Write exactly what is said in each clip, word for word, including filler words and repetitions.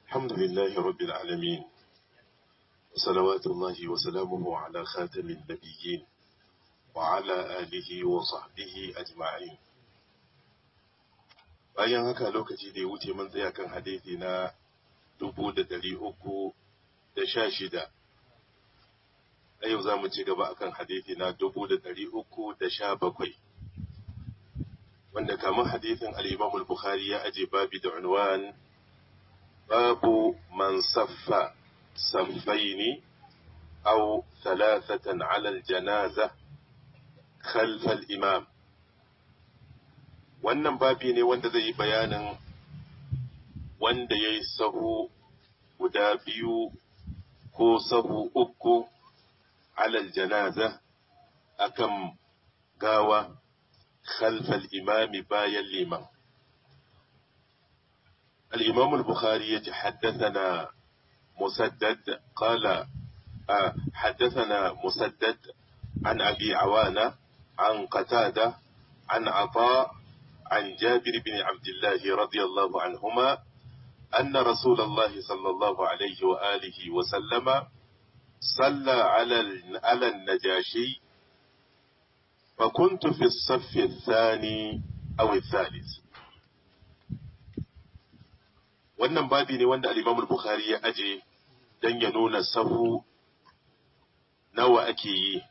الحمد لله رب العالمين، صلوات الله وسلامه على خاتم النبيين وعلى آله وصحبه أجمعين. bayan haka lokaci da ya wuce mun tsaya kan hadisi na dubu da ɗari uku da sha shida. A yau za mu ci gaba akan hadisi na dubu da ɗari uku da sha bakwai, wanda kamar hadisin al-Imam al-Bukhari ya aje babi da unwan babu man saffa saffaini aw thalathatan ala al-janaza khalf al-imam. Wannan babi ne wanda zai yi bayanin wanda ya yi sahu guda biyu ko sahu uku alal janaza akan gawa khalfal imami bayan liman. الإمام البخاري يتحدثنا مسدد قال آه حدثنا مسدد عن أبي عوانة عن قتادة عن عطاء عن جابر بن عبد الله رضي الله عنهما أن رسول الله صلى الله عليه وآله وسلم صلى على على النجاشي فكنت في الصف الثاني أو الثالث. wannan babi ne wanda al-Imam al-Bukhari ya aje dan ya nuna sahu nawa ake yi.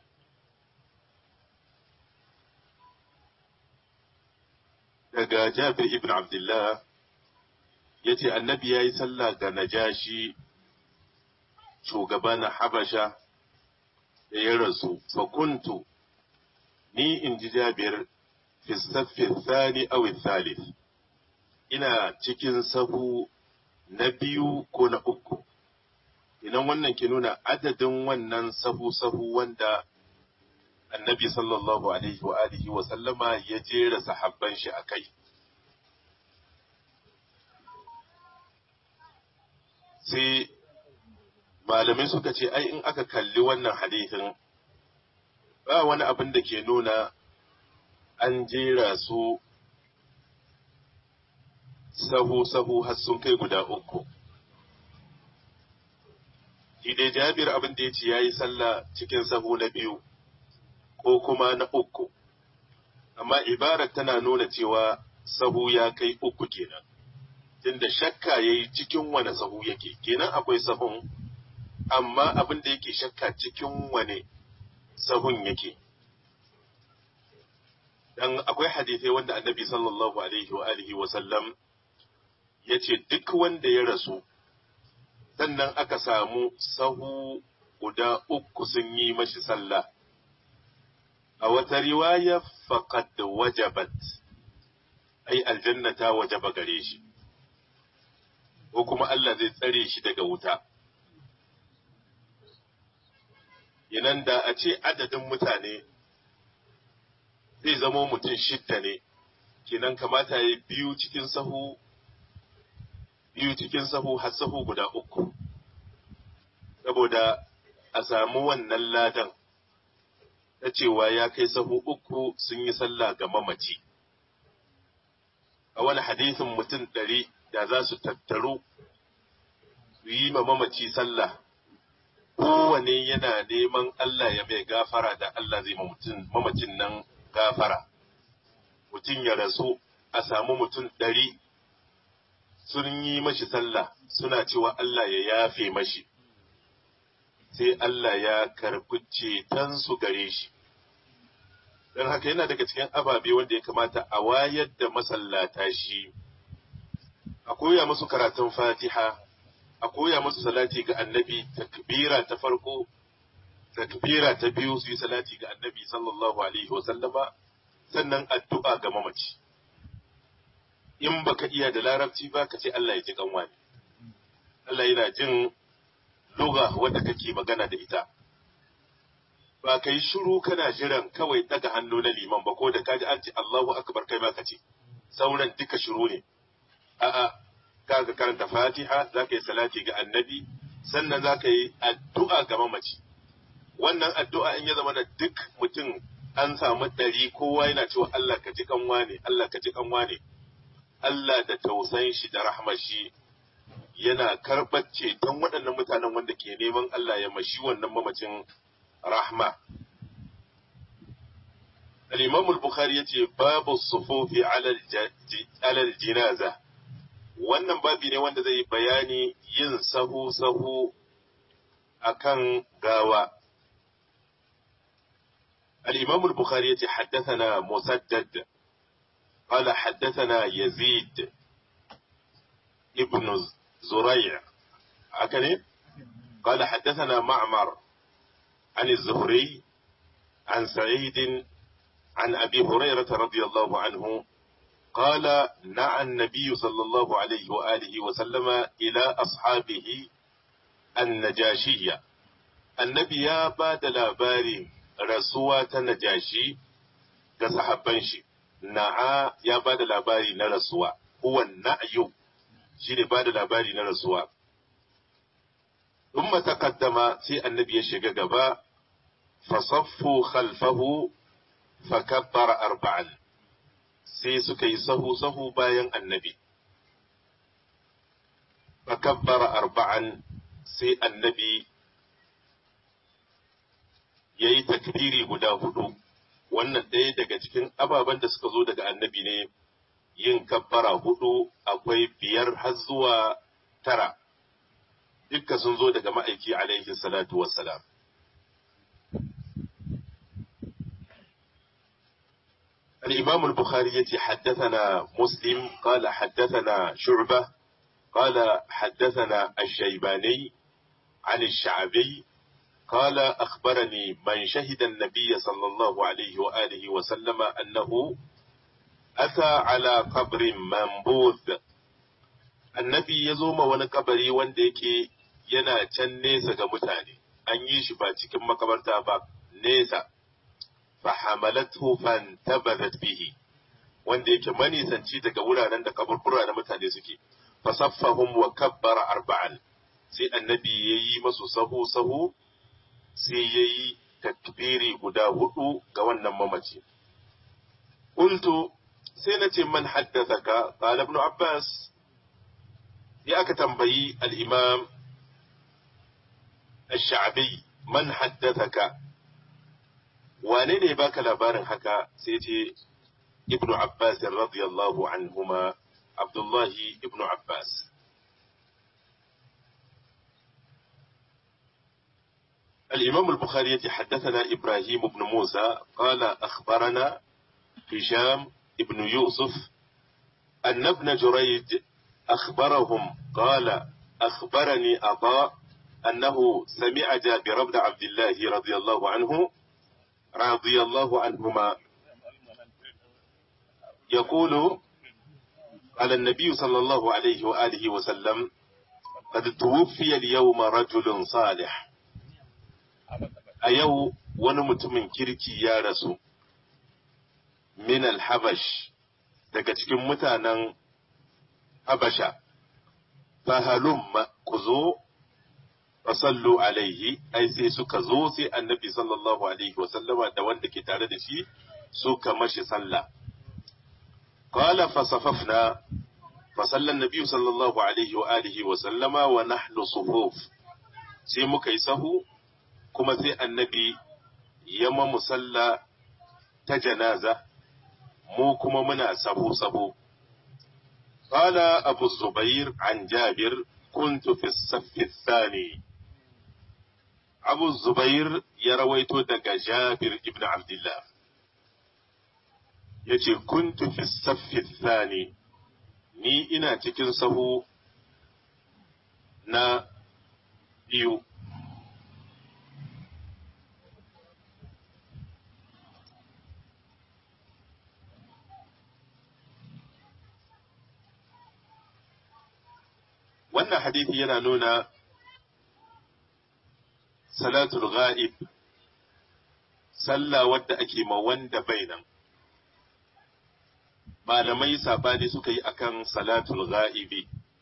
Daga Jabir ibn Abdullah yace annabi yayi sallah ga Najashi, shugaba na Habasha da ya rasu. Fa kuntu ni in ji Jabir fi saffi thani aw thalith, ina cikin sahu na biyu ko na uku. Idan wannan ke nuna adadin wannan sahu-sahu wanda annabi sallallahu alaihi wa alihi wa sallama ya jera sahabban shi a kai. Sai malamai suka ce, ai in aka kalli wannan hadisin ba wani abin da ke nuna an jera su sahu-sahu har sun kai guda uku. Shi dai Jabir abin da ya ce ya yi sallah cikin sahu na biyu ko kuma na uku, amma ibarar tana nuna cewa sahu ya kai uku kenan, tunda shakka ya yi cikin wane sahu yake, kenan akwai sahun, amma abin da yake shakka cikin wane sahun yake. Dan akwai hadithai wanda annabi sallallahu alaihi wa alihi wa sallam ya ce duk wanda ya rasu sannan aka samu sahu guda uku sun yi mashi sallah, a wata riwaya faqad wajabat, ai aljanna ta wajaba gare shi, ko kuma Allah zai tsare shi daga wuta. Yanan da a ce adadin mutane zai zamo mutum shidda ne, kenan kamata ya biyu cikin sahu biyu cikin sahu har sahu guda uku, saboda a samu wannan ladan ta cewa ya kai sahu uku sun yi sallah ga mamaci. A wani hadisin mutum ɗari da za su tattaru su yi ma mamaci sallah, kowane yana neman Allah ya mai gafara da Allah zai mamacin nan gafara. Mutum ya rasu a samu mutum ɗari sun yi mashi sallah suna cewa Allah ya yafe mashi, sai Allah ya karɓi cetonsu gare shi. Don haka yana daga cikin ababe wanda ya kamata a wayar da masallata shi, a koya musu karatun Fatiha, a koya musu salati ga annabi, takbira ta farko, takbira ta biyu su yi salati ga annabi sallallahu alaihi wa sallama, sannan addu'a ga mamaci. In baka iya da larabci ba ka ce Allah ya ji kanwa ne. Allah yana jin lugha wadda kake magana da ita. Ba ka yi shiru kana jiran kawai daga hannu na liman ba, ko da kaji an ce Allahu akbar kai ma ka ce, sauran duka shiru ne. A'a, ka ka karanta Fatiha, za ka yi salati ga annabi, sannan za ka yi addu'a ga mamaci. Wannan addu'a in ya zama da duk mutum an samu ɗari kowa yana cewa Allah ka ji kanwa ne, Allah ka ji kanwa ne. Allah da tausayin shi da rahmar shi yana karɓar ceton waɗannan mutanen wanda ke neman Allah ya mashi wannan mamacin rahma. Al-Imam al-Bukhari yace babu sufufi alal jinaza, wannan babi ne wanda zai bayani yin sahu sahu akan gawa. Al-Imam al-Bukhari yace haddathana Musaddad qala haddathana Yazid ibn زريع أكني قال حدثنا معمر عن الزهري عن سعيد عن أبي هريرة رضي الله عنه قال نعى النبي صلى الله عليه وآله وسلم إلى أصحابه النجاشية. النبي يا بعد لاباري رسوة نجاشي كصحبانشي نعى يا بعد لاباري نرسوة هو النعي shi ne ba da labari na rasuwa. Umma taqaddama sai annabi ya shiga gaba, fasaffu khalfahu fakabbara arba'an, sai suka yi sahu-sahu bayan annabi. Fakabbara arba'an sai annabi ya yi takbiri guda hudu, wannan ɗaya daga cikin ababen da suka zo daga annabi ne. Yin kabbara hudu akwai biyar har zuwa tara, dukka sun zo daga ma'aiki alaihi salatu wassalam. الإمام البخاري يتي حدثنا مسلم قال حدثنا شعبة قال حدثنا الشيباني عن الشعبي قال أخبرني من شهد النبي صلى الله عليه وآله وسلم أنه أتى على قبر منبوذ. النبي يزوم wani kabari wanda yake yana can nesa ga mutane, an yi shi ba cikin makabarta ba, nesa. Fahamalathu fantabazat bihi, wanda yake manisanci daga wuraren da kaburbura na mutane suke. Fasaffahum wa kabbara arba'an, sai annabi yayi masu sahu sahu, sai yayi takbiri guda hudu ga wannan mamaci. Qultu, sai na ce man haddathaka, qala ibn Abbas. Ya aka tambayi al-Imam al-Sha'bi, man haddathaka, wane ne baka labarin haka? Sai ce ibn Abbas radiyallahu anhuma, Abdullahi ibn Abbas. الإمام البخاري حدثنا إبراهيم بن موسى قال أخبرنا هشام ابن يوسف أن ابن جريج أخبرهم قال أخبرني عطاء أنه سمع جابر بن عبد الله رضي الله عنه رضي الله عنهما يقول على النبي صلى الله عليه وآله وسلم قد توفي اليوم رجل صالح. أيو ونمت من كركي يا رسول min al-habash, daga cikin mutanen habasha, fahalumma ku zo fasallu alaihi, ai sai suka zo sai annabi sallallahu alaihi wasallama da wanda ke tare da shi suka mashi sallah. Qala fasafafna, fasalla annabi sallallahu alaihi wa alihi wa sallama wa nahnu sufuf, sai muka yi sahu kuma sai annabi ya mamu sallah ta janaza, mu kuma muna sabo-sabo. Qala Abu Zubair an Jabir, kuntu fi saffi thani. Abu Zubair ya rawaito daga Jabir ibn Abdullah. Yace kuntu fi saffi thani, ni ina cikin sahu na biyu. Wannan hadithi yana nuna salatul ghaib, sallah wadda ake ma wanda bai nan. Malamai sabani suka yi akan salatul ghaibi,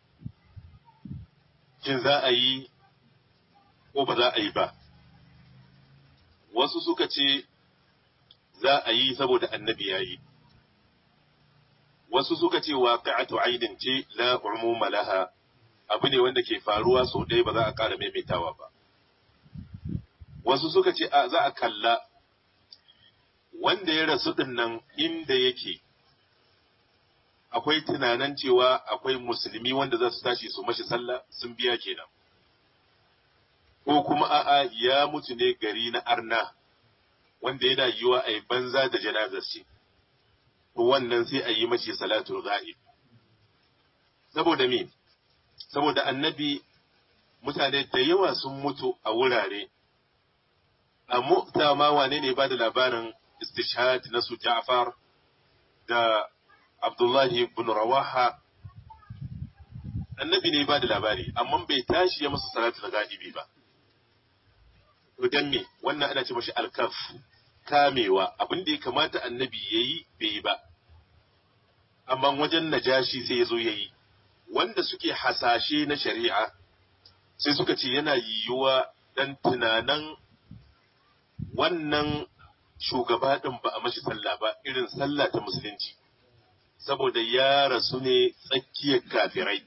shin za a yi ko ba za a yi ba. Wasu suka ce za a yi saboda annabi ya yi, wasu suka ce waqi'atu aidin ce la umuma laha, abu ne wanda ke faruwa sau ɗaya ba za a ƙara maimaitawa ba. Wasu suka ce a za a kalla wanda ya rasu ɗin nan inda yake akwai tunanin cewa akwai musulmi wanda za su tashi su mashi sallah sun biya kenan. Ko kuma a'a ya mutu ne gari na arna wanda yana yiwa a yi banza da janazar shi. Wannan sai a yi mashi salatul ghaib. Saboda me? Saboda annabi mutane da yawa sun mutu a wurare. A Mu'ta ma wane ne ba da labarin istishhad na su Ja'far da Abdullahi ibn Rawaha, annabi ne ba da labari, amma bai tashi ya musu salatul ghaibi ba. To dan me? Wannan ana ce mashi alkaf, kamewa, abin da ya kamata annabi yayi bai yi ba. Amma wajen Najashi sai ya zo yayi. Wanda suke hasashe na shari'a sai suka ce yana yiwuwa dan tunanan wannan shugaba ɗin ba a mashi sallah ba irin sallah ta musulunci, saboda ya rasu ne tsakiyar kafirai.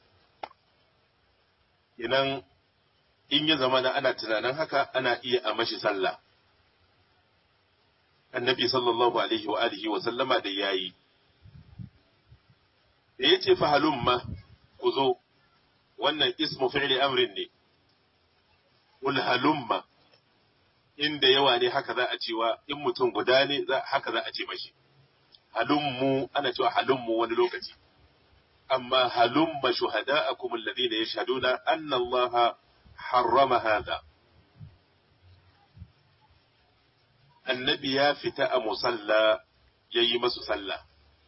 Inan in ya zama na ana tunanin haka ana iya a mashi sallah. Annabi sallallahu alaihi wa alihi wa sallama da yayi. Da ya ce fa halumma ku zo, wannan ismu fi'li amrin ne. Qul halumma, inda yawa ne haka za a cewa in mutum guda ne haka za a ce mashi. Halummu ana cewa halummu wani lokaci. Amma halumma shuhada'akum alladhina yashhaduna anna Allah harrama hadha. Annabi ya fita a musalla yayi masu sallah.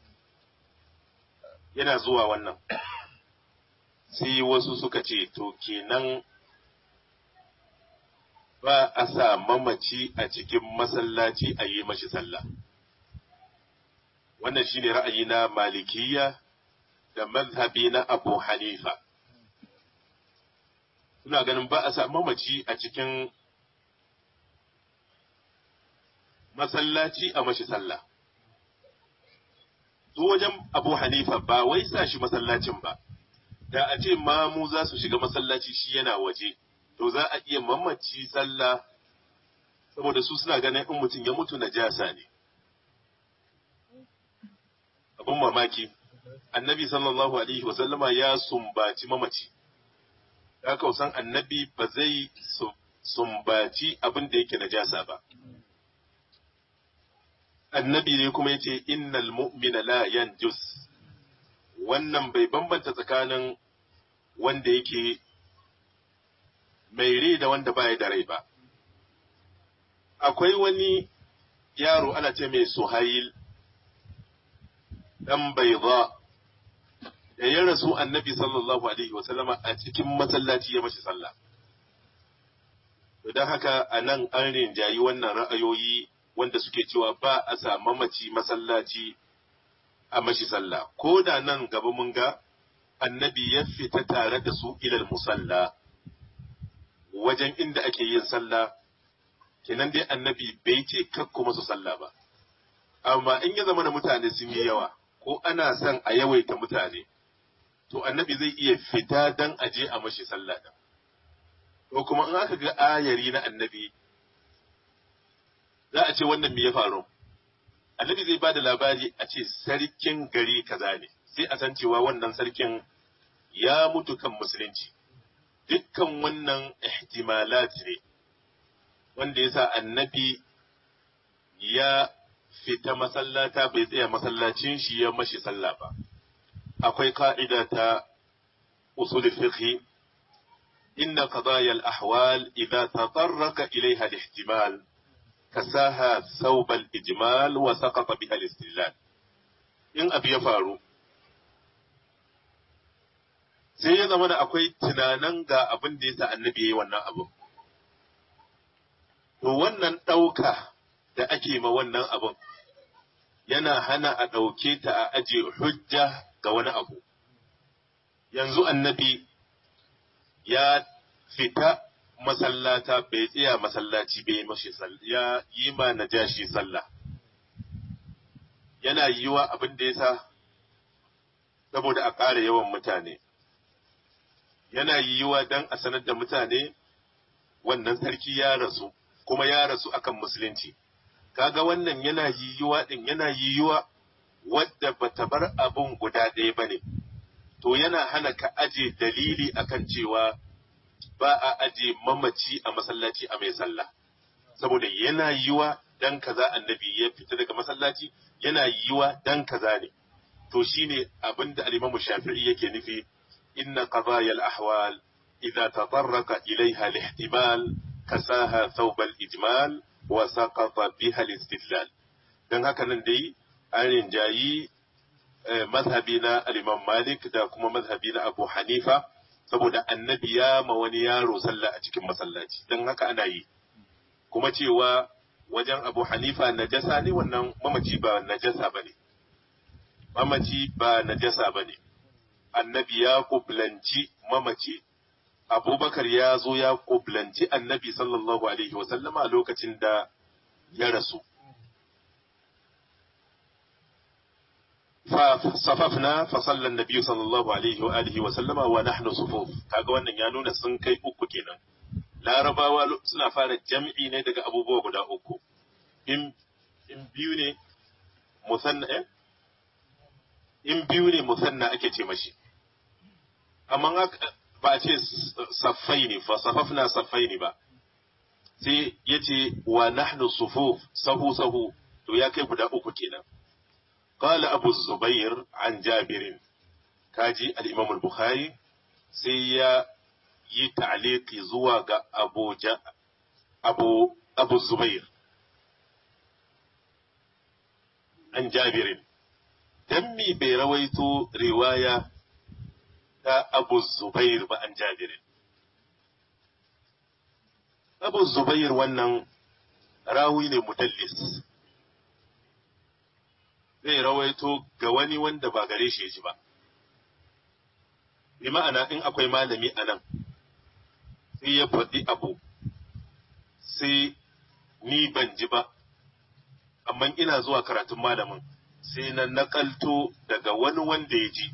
Yana zuwa wannan. Sai wasu suka ce to kenan ba a sa mamaci a cikin masallaci a yi mashi sallah. Wannan shi ne ra'ayi na Malikiyya da mazhabi na Abu Hanifa. Suna ganin ba a sa mamaci a cikin masallaci a mashi sallah. Su wajen Abu Hanifa ba wai sa shi masallacin ba, da a ce mamu za su shiga masallaci shi yana waje. To za a iya mamaci sallah saboda su suna ganin in mutum ya mutu najasa ne. Abin mamaki, annabi sallallahu alaihi wasallama ya sumbaci mamaci. Ya kausan annabi ba zai sumbaci abin da yake najasa ba. Annabi ne kuma yace innal mu'mina la yanjus. Wannan bai bambanta tsakanin wanda yake mai rai da wanda baya da rai ba. Akwai wani yaro ana ce mai Suhail ɗan Baiza da ya rasu annabi sallallahu alaihi wasallama a cikin masallaci ya mashi sallah. Don haka a nan an rinjayi wannan ra'ayoyi wanda suke cewa ba a sa mamaci masallaci a mashi sallah. Ko da nan gaba mun ga annabi ya fita tare da su ilal musalla. Wajen inda ake yin sallah, kenan dai annabi bai ce kakku masu sallah ba. Amma in ya zama da mutane sun yi yawa, ko ana son a yawaita mutane, to annabi zai iya fita don aje a mashi sallah da. Ko kuma in aka ga ayari na annabi, za a ce wannan me ya faru. Annabi zai ba da labari a ce sarkin gari kaza ne, sai a san cewa wannan sarkin ya mutu kan musulunci. Dukkan wannan ihtimalat ne wanda yasa annabi ya fita masallata bai tsaya masallacin shi ya mashi sallah ba. Akwai ka'ida ta usul fiqh inna qadaya al-ahwal idha tatarraka ilayha al-ihtimal kasaha thawb al-ijmal wa saqata biha al-istidlal. In abu ya faru sai ya zama da akwai tunanan ga abin da ya sa annabi ya yi wannan abu. To wannan ɗauka da ake ma wannan abin yana hana a ɗauke ta a aje hujja ga wani abu. Yanzu annabi ya fita masallata bai tsaya masallaci bai mashi ya yi ma Najashi sallah. Yana yiwa abin da ya sa saboda a ƙara yawan mutane. yana yiwuwa dan a sanar da mutane wannan sarki ya rasu kuma ya rasu akan musulunci. Kaga wannan yana yiwuwa din yana yiwuwa wadda bata bar abun guda ɗaya bane. To yana hana ka aje dalili akan cewa ba a aje mamaci a masallaci a mai sallah. Saboda yana yiwuwa dan kaza annabi ya fita daga masallaci, yana yiwuwa dan kaza ne. To shine abinda al-Imam Shafi'i yake nufi inna qadaya al-ahwal idza tatarraka ilayha al-ihtimal kasaha thawb al-ijmal wa saqata biha al-istidlal. Dan haka nan dai an rinjayi mazhabi na al-Imam Malik da kuma mazhabi na Abu Hanifa saboda annabi ya ma wani yaro sallah a cikin masallaci. Dan haka ana yi. Kuma cewa wajen Abu Hanifa najasa ne, wannan mamaci ba najasa bane. Mamaci ba najasa bane. Annabi ya kublanci mamaci, Abubakar ya zo ya kublanci annabi sallallahu alaihi wa sallama a lokacin da ya rasu. فصففنا فصلى النبي صلى الله عليه وآله وسلم ونحن صفوف. kaga wannan ya nuna sun kai uku kenan. Larabawa suna fara jam'i ne daga abubuwa guda uku. In in biyu ne musanna eh? in biyu ne musanna ake ce mashi. Amma ba a ce saffai ne, fa safafna saffai ne ba. Sai yace wa nahnu sufuf, sahu sahu, to ya kai guda uku kenan. قال أبو الزبير عن جابر كاجي الإمام البخاري سي يتعليق زواج أبو جا أبو أبو الزبير عن جابر دمي برويت رواية أبو الزبير عن جابر. أبو الزبير ونن راوي مدلس zai rawaito ga wani wanda ba gare shi ji ba. Bi ma'ana in akwai malami a nan, sai ya faɗi abu, sai ni ban ji ba, amma ina zuwa karatun malamin, sai na nakalto daga wani wanda ya ji.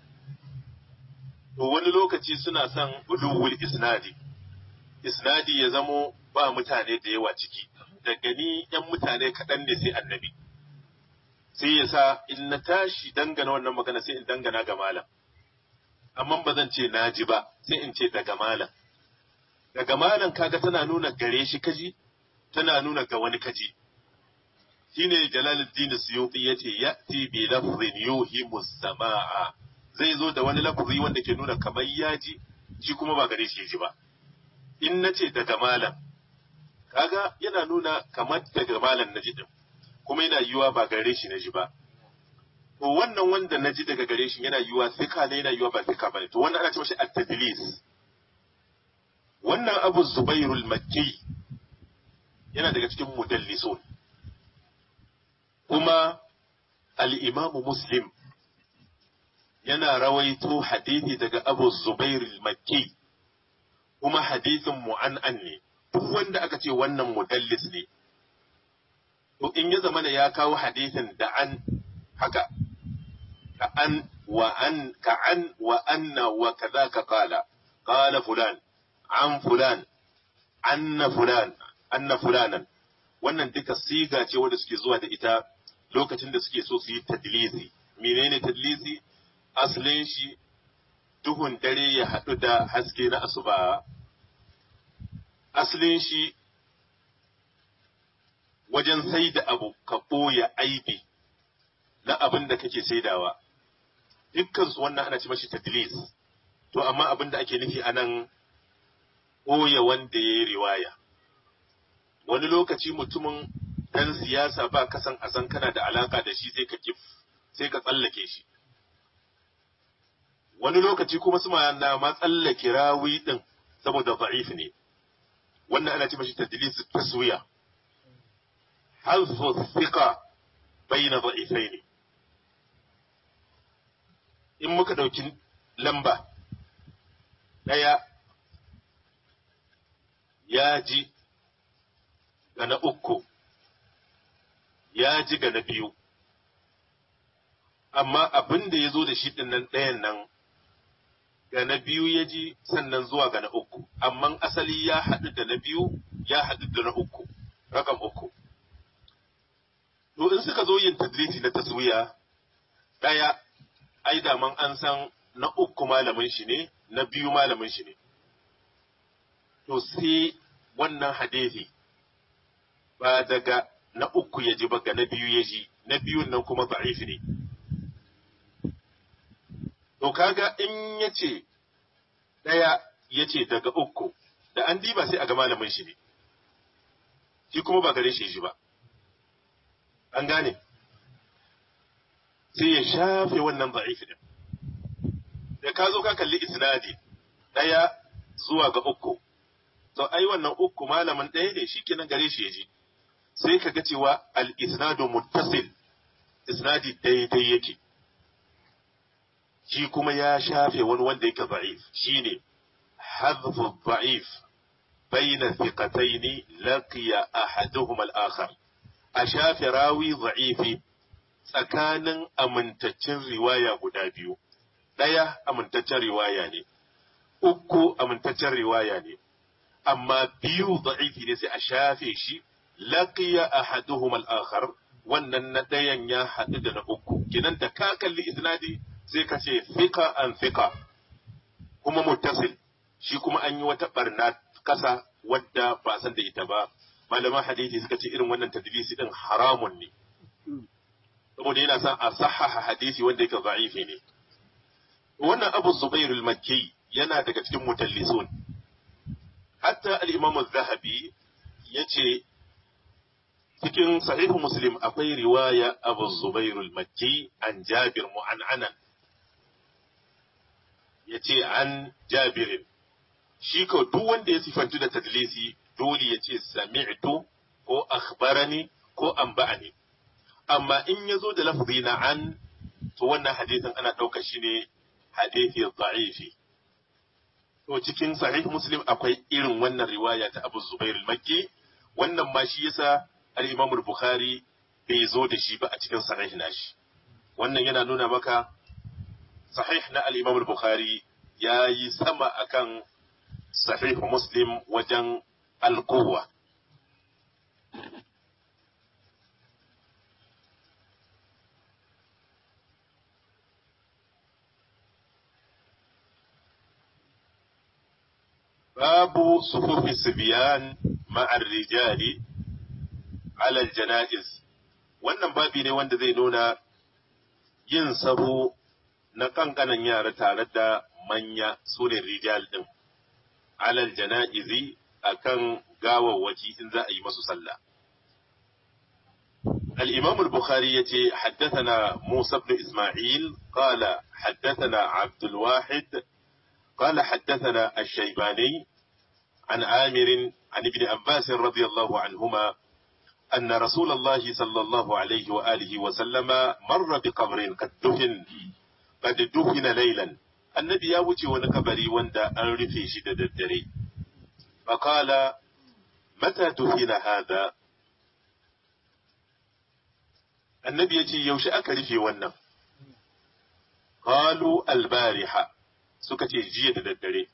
To wani lokaci suna son uluwul isnadi, isnadi ya zamo ba mutane da yawa ciki, daga ni ‘yan mutane kaɗan ne sai annabi. Sai ya sa in na tashi dangana wannan magana sai in dangana ga malam, amma ba zan ce na ji ba, sai in ce daga malam. Daga malam kaga tana nuna gare shi kaji, tana nuna ga wani kaji. Shine Jalaluddin Suyuti yace ya'ti bi lafzin yuhimu samaa, zai zo da wani lafzi wanda ke nuna kamar ya ji, shi kuma ba gare shi ya ji ba. In nace daga malam, kaga yana nuna kamar daga malam na ji din, kuma yana yiwuwa ba gare shi na ji ba. To wannan wanda na ji daga gare shi yana yiwuwa thika ne, yana yiwuwa ba thika bane. To wannan ana ce mashi at-tadlis. Wannan Abu Zubairul Makki yana daga cikin mudallisun. Kuma al-Imam Muslim yana rawaito hadithi daga Abu Zubairul Makki, kuma hadithin mu'an'an ne. Duk wanda aka ce wannan mudallis ne, to in ya zama ya kawo hadisin da an haka, ka an wa an ka an wa anna wa kaza ka kala, kala fulan, an fulan, anna fulan, anna fulanan. Wannan duka siga ce wanda suke zuwa da ita lokacin da suke so su yi tadlisi. Menene tadlisi? Asalin shi duhun dare ya haɗu da haske na asuba. Asalin shi wajen sai da abu ka ɓoye aibi na abin da kake saidawa. Dukkan su wannan ana ce mashi tadlis. To amma abin da ake nufi anan ɓoye wanda ya yi riwaya. Wani lokaci mutumin dan siyasa ba kasan a san kana da alaka da shi sai ka kif sai ka tsallake shi. Wani lokaci kuma su na ma tsallake rawi din saboda da'if ne. Wannan ana ce mashi tadlis taswiya. حذف الثقة بين ضعيفين. in muka ɗauki lamba ɗaya ya ji ga na uku, ya ji ga na biyu, amma abin da ya zo da shi ɗin nan ɗayan nan ga na biyu ya ji sannan zuwa ga na uku, amma asali ya haɗu da na biyu ya haɗu da na uku, rakam uku. To in suka zo yin tadrisi na taswiya, ɗaya, ai daman an san na uku malamin shi ne, na biyu malamin shi ne. To sai wannan hadisi ba daga na uku ya ji ba ga na biyu ya ji, na biyun nan kuma da'if ne. To kaga in ya ce ɗaya ya ce daga uku, da an diba sai a ga malamin shi ne, shi kuma ba gare shi ji ba. An gane? Sai ya shafe wannan da'if din. Da ka zo ka kalli isnadi ɗaya zuwa ga uku, to ai wannan uku malamin ɗaya ne shi kenan gare shi ya ji. Sai ka ga cewa al-isnadu muttasil, isnadi daidai yake. Shi kuma ya shafe wani wanda yake da'if, shine hadfu da'if bayna thiqataini laqiya ahaduhuma al-akhar. A shafe rawi da'ifi tsakanin amintaccen riwaya guda biyu. Ɗaya amintaccen riwaya ne, uku amintaccen riwaya ne, amma biyu da'ifi ne sai a shafe shi laqiya ahaduhuma al-akhar, wannan na ɗayan ya haɗu da na uku. Kinan da ka kalli isnadi sai ka ce fiqa an fiqa kuma muttasil, shi kuma an yi wata barna kasa wadda ba san da ita ba. Malaman hadisi suka ce irin wannan tadlisi din haramun ne, saboda yana son a sahaha hadisi wanda yake da'ifi ne. Wannan Abu Zubair al-Makki yana daga cikin mutallisun. Hatta al-Imam az-Zahabi yace cikin sahihu Muslim akwai riwaya Abu Zubair al-Makki an Jabir mu'an'anan, yace an Jabir. Shi ko duk wanda ya sifantu da tadlisi dole yace sami'tu ko akhbarani ko anba'ani. Amma in yazo da lafzi na an, to wannan hadisin ana ɗauka shi ne hadisi da'ifi. To cikin sahih Muslim akwai irin wannan riwaya ta Abu Zubair al-Makki, wannan ma shi yasa al-Imam al-Bukhari bai zo da shi ba a cikin sahih nashi. Wannan yana nuna maka sahih na al-Imam al-Bukhari yayi sama akan sahih Muslim wajen al-quwwa. باب صفوف الصبيان مع الرجال على الجنائز. wannan babi ne wanda zai nuna yin sahu na kankanan yara tare da manya sune rijal din alal janaizi akan gawawwaki in za a yi masu sallah. الإمام البخاري يتي حدثنا موسى بن إسماعيل قال حدثنا عبد الواحد قال حدثنا الشيباني عن عامر عن ابن عباس رضي الله عنهما أن رسول الله صلى الله عليه وآله وسلم مر بقبر قد دفن قد دفن ليلا. النبي يوتي ونكبري وندا أنرفي شدد الدري فقال متى دفن هذا؟ النبي يتي يوش أكرفي ونم قالوا البارحة suka ce jiya da daddare.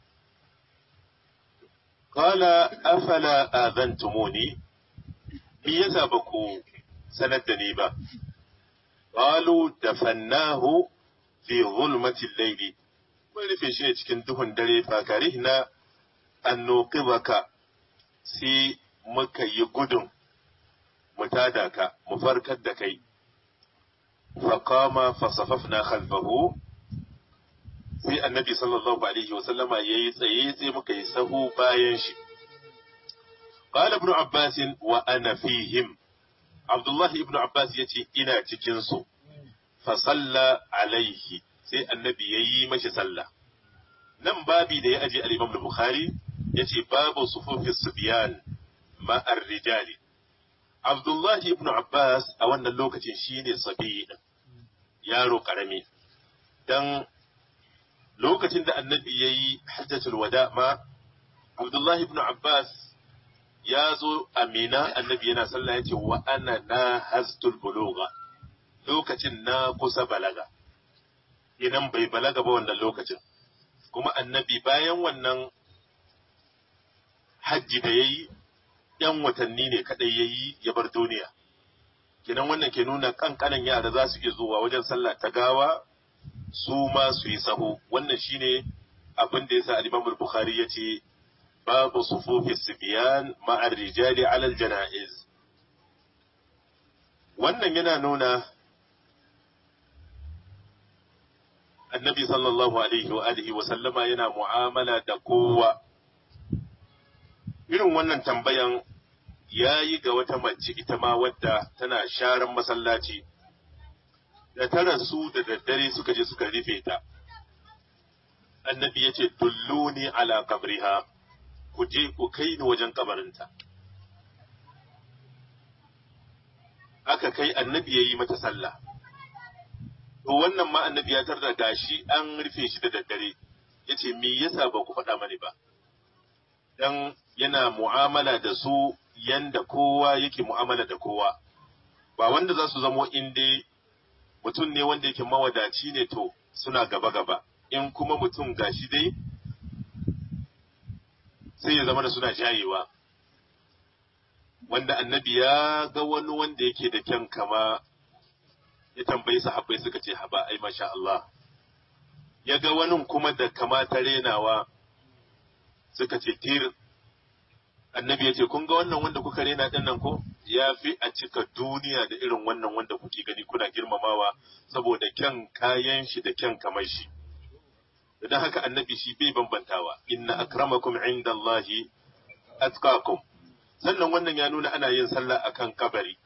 Kala afala azantumuni, me yasa ba ku sanar da ni ba? Qalu dafannahu fi zulmatil layli, mun rufe shi ne cikin duhun dare fa karihna an nuqibaka, sai muka yi gudun mu tada ka mu farkar da kai. Fa qama fa safafna khalfahu, sai annabi sallallahu alaihi wa sallama yayi tsaye sai muka yi sahu bayan shi. Qala ibn Abbas wa ana fihim, Abdullah ibn Abbas yace ina cikin su. Fa salla alaihi, sai annabi yayi mashi sallah. Nan babi da ya aje al-Imam al-Bukhari yace babu sufufi subyan ma ar-rijali. Abdullah ibn Abbas a wannan lokacin shine sabi, yaro karami. Dan lokacin da annabi ya yi hajjatul wada ma, Abdullahi ibn Abbas ya zo a Mina, annabi yana sallah ya ce wa ana na hastul buluga, lokacin na kusa balaga, idan bai balaga ba wannan lokacin. kuma annabi bayan wannan hajji da ya yi ‘yan watanni ne kaɗai ya yi ya bar duniya. Kenan wannan ke nuna ƙanƙanan yara za su iya zuwa wajen sallah ta gawa su ma su yi saho. Wannan shi ne abin da ya sa Alimamul Bukhari ya ce, babu sufufi sibiyan ma'ar rijali alal jana'iz. Wannan yana nuna annabi sallallahu alaihi wa alihi wa sallama yana mu'amala da kowa. Irin wannan tambayan ya yi ga wata mace ita ma wadda tana sharan masallaci, da ta rasu da daddare suka je suka rufe ta. Annabi ya ce, dulluni ala kabriha, ku je ku kai ni wajen kabarinta. Aka kai annabi ya yi mata sallah. To wannan ma annabi ya tarda gashi an rufe shi da daddare, ya ce, me yasa ba ku faɗa mani ba? Dan yana mu'amala da su yanda kowa yake mu'amala da kowa, ba wanda za su zamo inda mutum ne wanda yake mawadaci ne to suna gaba-gaba, in kuma mutum gashi dai sai ya zama da suna jayewa. Wanda annabi ya ga wani wanda yake da kyan kama ya tambayi sahabbai suka ce haba ai masha Allah, ya ga wani kuma da kama ta renawa suka ce tir. Annabi ya ce, kun ga wannan wanda kuka rena ɗin nan ko? Ya fi a cika duniya da irin wannan wanda kuke gani kuna girmamawa saboda kyan kayan shi da kyan kamar shi. Don haka annabi shi bai bambantawa, inna akramakum inda Allahi atqakum. Sannan wannan ya nuna ana yin sallah akan kabari.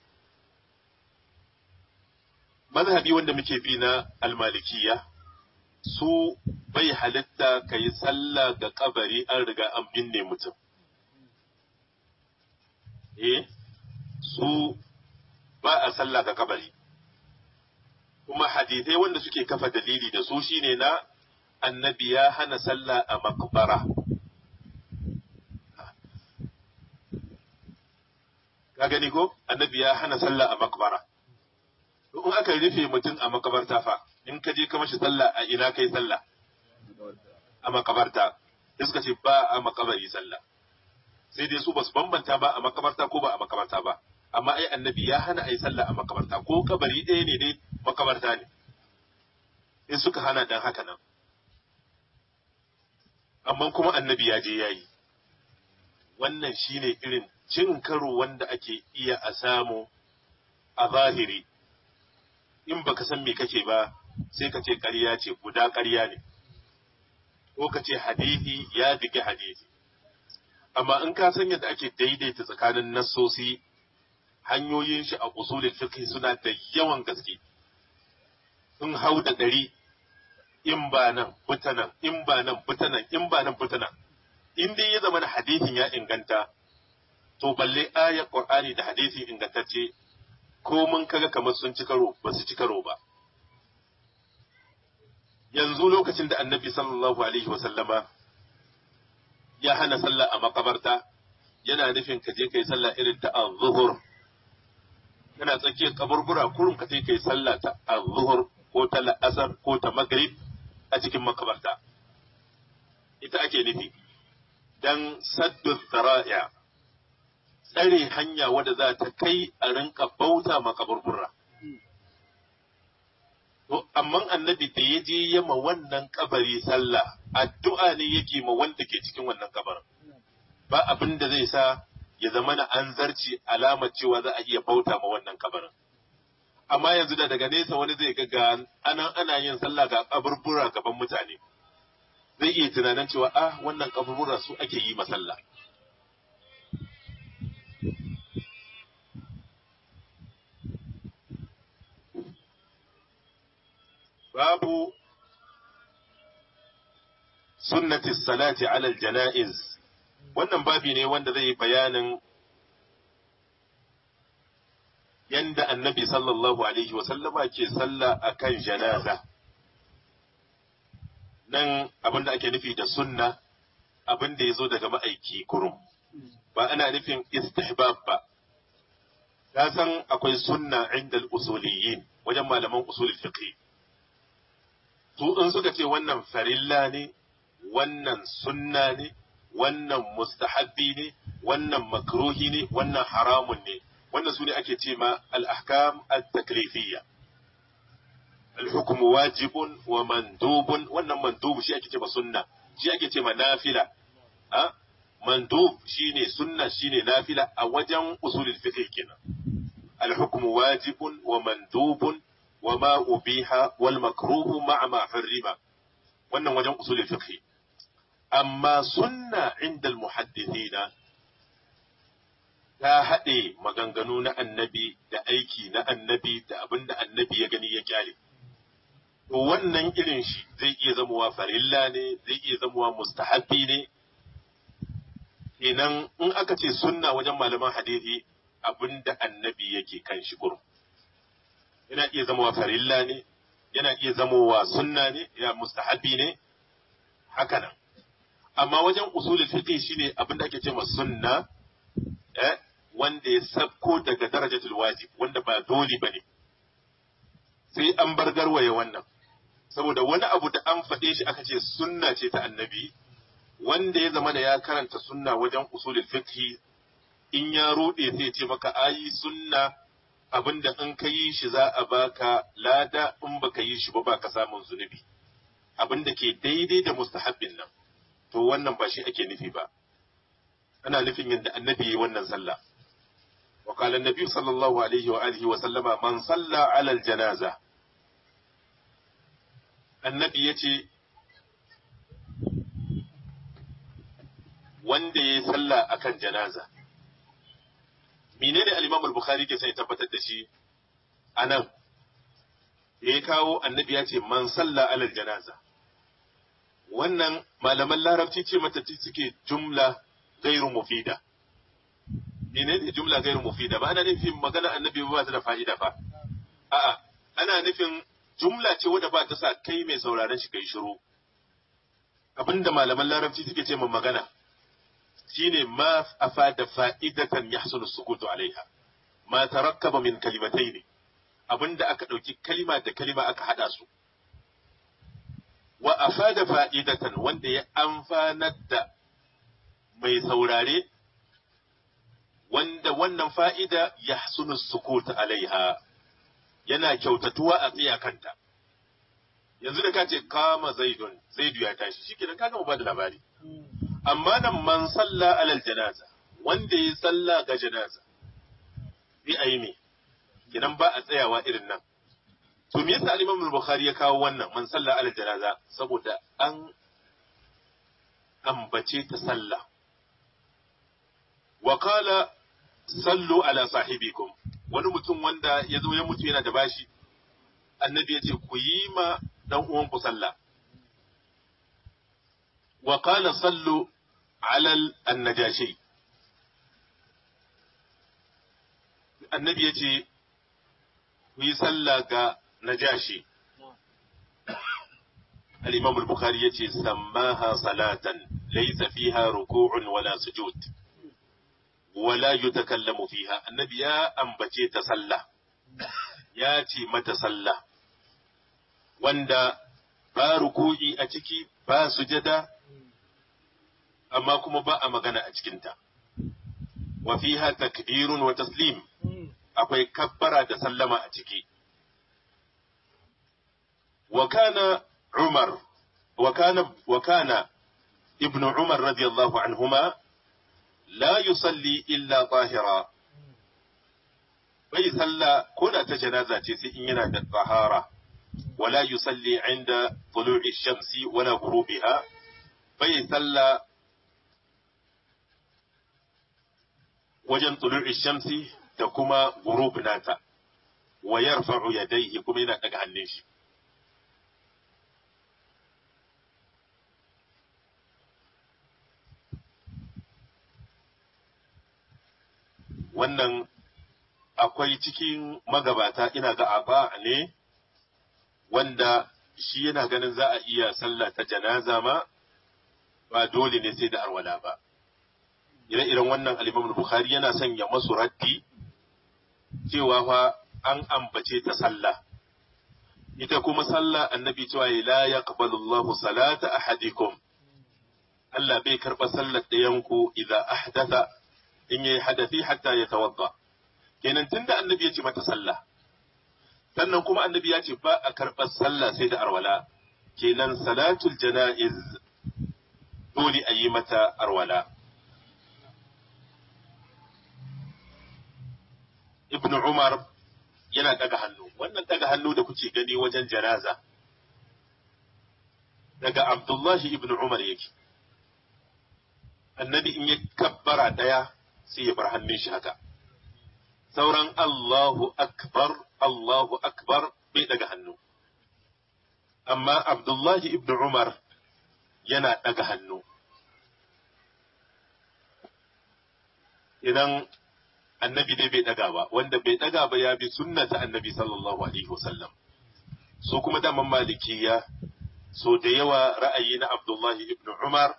Mazhabi wanda muke bi na almalikiya, su bai halitta ka yi sallah ga kabari an riga an binne mutum. Eh, su ba a sallah ga kabari. Kuma hadithai wanda suke kafa dalili da su shine na annabi ya hana sallah a makbara. Ka gani ko? Annabi ya hana sallah a makbara. In aka rufe mutum a makabarta fa, in ka je ka mashi sallah a ina kai sallah? A makabarta. Da suka ce ba a makabari sallah. Sai dai su ba su bambanta ba a makabarta ko ba a makabarta ba. Amma ai annabi ya hana ai sallah a makabarta ko kabari ɗaya ne dai makabarta ne. In suka hana dan haka nan. Amma kuma annabi ya je yayi. Wannan shine irin cin karo wanda ake iya a samu a zahiri. In baka san me kake ba sai ka ce ƙarya ce guda ƙarya ne. Ko ka ce hadisi ya dige hadisi. Amma in ka san yadda ake daidaita tsakanin nassosi, hanyoyin shi a usulul fiqh suna da yawan gaske. In hau da ɗari, in ba nan fitanan, in ba nan fitanan, in ba nan fitanan. In dai ya zama da hadisin ya inganta, to balle ayar Qur'ani da hadisin ingantacce, ko mun kaga kamar sun ci karo, ba su ci karo ba. Yanzu lokacin da Annabi sallallahu alaihi wa sallama ya hana sallah a makabarta, yana nufin ka je kai sallah irin ta az-zuhur. Kana tsakiyar kaburbura kurum ka kai sallah ta az-zuhur ko ta la'asar ko ta maghrib a cikin makabarta. Ita ake nufi dan saddu zara'a, tsare hanya wadda za ta kai a rinka bauta makaburbura. To, amma annabi da ya je yama wannan kabari sallah, addu'a ne yake ma wanda ke cikin wannan kabarin. Ba abin da zai sa ya zama na an zarci alamar cewa za a iya bauta ma wannan kabarin. Amma yanzu da daga nesa wani zai ga anan ana yin sallah ga kaburbura gaban mutane. Zai iya tunanin cewa, ah, wannan kaburbura su ake yi masalla. Babu sunnati salati alal jana'iz, wannan babi ne wanda zai yi bayanin yanda annabi sallallahu alaihi wasallama ke sallah akan janaza. Nan abin da ake nufi da sunna, abin da ya zo daga ma'aiki kurum, ba ana nufin istihbab ba. Ka san akwai sunna inda usuliyin wajen malaman usulul fiqh. Su in suka ce wannan farilla ne wannan sunna ne, wannan mustahabbi ne, wannan makruhi ne, wannan haramun ne. Wannan su ne ake ce ma al-ahkam at-taklifiyya. Al-hukmu wajibun wa mandubun, wannan mandubu shi ake ce ma sunna, shi ake ce ma nafila. Ha? Mandub shine sunna shine nafila a wajen usulul fiqh kenan. Al-hukmu wajibun wa mandubun wa ma ubiha wal makruhu ma'a ma hurrima. Wannan wajen usulul fiqh. Amma sunna inda al-muhaddithina ta haɗe maganganu na annabi da aiki na annabi da abin da annabi ya gani ya kyale. To wannan irin shi zai iya zamowa farilla ne, zai iya zamowa mustahabbi ne. Kenan in aka ce sunna wajen malaman hadisi abin da annabi yake kan shi gurum. Yana iya zamowa farilla ne, yana iya zamowa sunna ne, ya mustahabbi ne, haka nan. Amma wajen usulul fiqh shine abin da ake ce ma sunna, eh, wanda ya sabko daga darajatul wajib, wanda ba dole bane. Sai an bar garwaye wannan. Saboda wani abu da an faɗe shi aka ce sunna ce ta annabi, wanda ya zama da ya karanta sunna wajen usulul fiqh in ya rude sai ce maka ayi sunna abinda in ka yi shi za a baka lada, in baka yi shi ba baka samun zunubi. Abinda ke daidai da mustahabbin nan. To wannan ba shi ake nufi ba. Ana nufin yadda annabi yi wannan sallah. Wa qala an-nabi sallallahu alaihi wa alihi wa sallama man salla ala al-janaza. Annabi yace wanda ya salla akan janaza. Menene al-Imam al-Bukhari ke sai tabbatar da shi anan? Ya kawo annabi yace man salla ala al-janaza. Wannan malaman larabci ce mata suke jumla gairu mufida. Menene jumla gairu mufida? Ba ana nufin magana annabi ba ta da fa'ida fa. A'a, ana nufin jumla ce wadda ba ta sa kai mai sauraron shi kai shiru. Abinda malaman larabci suke ce magana shine ma afada fa'idatan yahsulu sukutu alaiha. Ma tarakkaba min kalimataini. Abinda aka dauki kalima da kalima aka hada su. Wa afada fa'idatan wanda ya amfanar da mai saurare, wanda wannan fa'ida ya sunu sukuta alaiha, yana kyautatuwa a tsaya kanta. Yanzu da ka ce kama zaidun, zaidu ya tashi, shi kenan kaga mu ba da labari. Amma nan man salla alal janaza, wanda ya salla ga janaza, bi a yi me, kenan ba a tsayawa irin nan. To me yasa al-Imam al-Bukhari ya kawo wannan man salla alal janaza? Saboda an ambace ta sallah. Wa qala sallu ala sahibikum, wani mutum wanda ya zo ya mutu yana da bashi, annabi ya ce ku yi ma dan uwanku sallah. Wa qala sallu ala an-najashi, annabi ya ce ku yi sallah ga najashi. Al-Imam al-Bukhari ya ce sammaha salatan laysa fiha ruku'un wala sujud wala yutakallamu fiha. Annabi ya ambace ta sallah, ya ce mata sallah wanda ba ruku'i a ciki, ba sujada, amma kuma ba a magana a cikinta. Wa fiha takbirun wa taslim, akwai kabbara da sallama a ciki. Wa kana Umar, wa kana wa kana ibnu Umar radiyallahu anhuma la yusalli illa tahira, bai salla ko da ta janaza ce sai in yana da tahara. Wala yusalli inda tulu'i shamsi wala ghurubiha, bai salla wajen tulu'i shamsi da kuma ghurub nata. Wa yarfa'u yadayhi, kuma yana daga hannun shi. Wannan akwai cikin magabata, ina ga aba ne wanda shi yana ganin za a iya sallah ta janaza ma ba dole ne sai da arwala ba. Ire-iren wannan al-Imam al-Bukhari yana sanya masu raddi cewa fa an ambace ta sallah. Ita kuma sallah annabi cewa la yaqbalu Allahu salata ahadikum Allah bai karɓa sallar ɗayanku idan ahdatha in yayi hadathi hatta ya tawadda. Kenan tunda annabi ya ce mata sallah, sannan kuma annabi ya ce ba a karɓar sallah sai da arwala, kenan salatul jana'iz dole a yi mata arwala. Ibn Umar yana daga hannu, wannan daga hannu da kuke gani wajen janaza, daga Abdullahi ibn Umar yake. Annabi in ya kabbara ɗaya sai ya bar hannun shi haka. Sauran Allahu Akbar, Allahu Akbar bai daga hannu. Amma Abdullahi ibn Umar yana daga hannu. Idan annabi dai bai daga ba, wanda bai daga ba ya bi sunnata annabi sallallahu alaihi wasallam. So kuma daman malikiya, so da yawa ra'ayi na Abdullahi ibn Umar,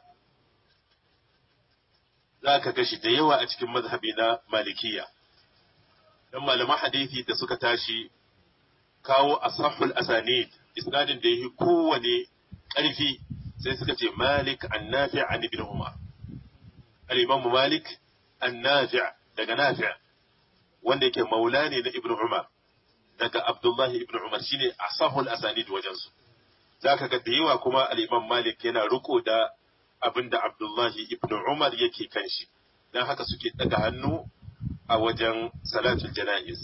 za ka gashi da yawa a cikin mazhabi na malikiya. Dan malaman hadithi da suka tashi kawo asahul asanid, isnadin da yake kowane ƙarfi, sai suka ce Malik an-Nafi' an ibn Umar. Al-Imam Malik an-Nafi' daga Nafi' wanda yake maula ne na Ibn Umar, daga Abdullahi ibn Umar, shine asahul asanid wajen su. Zaka ga da yawa kuma al-Imam Malik yana riko da abinda Abdullahi ibn Umar yake kan shi, dan haka suke daga hannu a wajen salatul janaiz.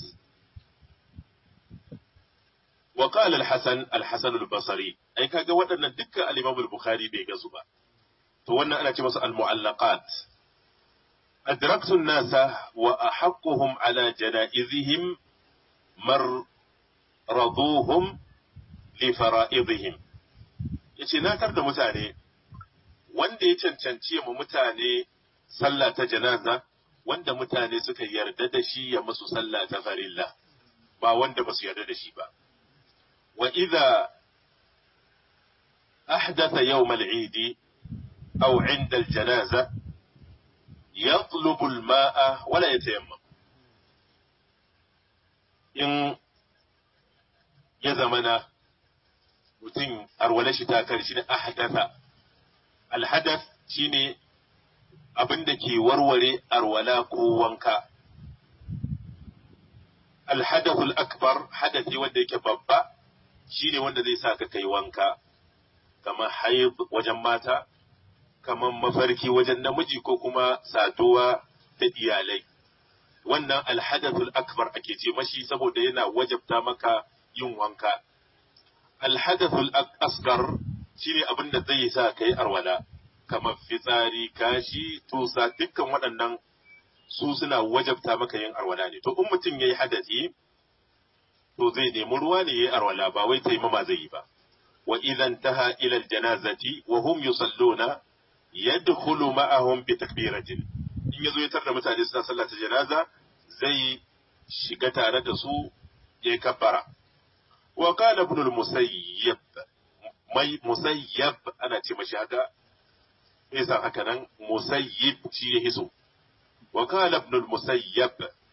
Wa qala al-Hasan al-Hasan al-Basri, ai kaga waɗannan dukkan al-Imam al-Bukhari bai gazu ba, to wannan ana ce masa al-mu'allaqat. أدركت الناس وأحقهم على جنائزهم مر رضوهم لفرائضهم. yace na tar da mutane wanda ya cancanci mu mutane sallah ta janaza, wanda mutane suka yarda da shi ya musu sallah ta farilla, ba wanda ba su yarda da shi ba. Wa idza ahdatha yawm al-eid aw 'inda al-janaza يطلب الماء ولا يتيمم. in ya zamana mutum arwala shi ta kare shi ne ahdatha. Alhadath shine abin da ke warware arwala ko wanka. Alhadathul akbar, hadathi wanda yake babba, shine wanda zai sa ka kai wanka, kamar haid wajen mata, kamar mafarki wajen namiji, ko kuma saduwa da iyalai. Wannan alhadathul akbar ake ce mashi, saboda yana wajabta maka yin wanka. Alhadathul asgar shine abin da zai sa kai arwala, kamar fitsari, kashi, tusa, dukkan waɗannan su suna wajabta maka yin arwala ne. To in mutum yayi hadathi, to zai nemi ruwa ne yayi arwala, ba wai taimama zai yi ba. Wa idan taha ila aljanazati wa hum yusalluna yadkhulu ma'ahum bi takbiratin. In yazo ya tarda mutane suna sallah ta janaza, zai shiga tare da su ya kabbara. Wa qala ibn al-musayyib, mai musayyab ana ce mashi haka, yasa haka nan musayyib shi ya hiso. Wa qala ibn al-musayyib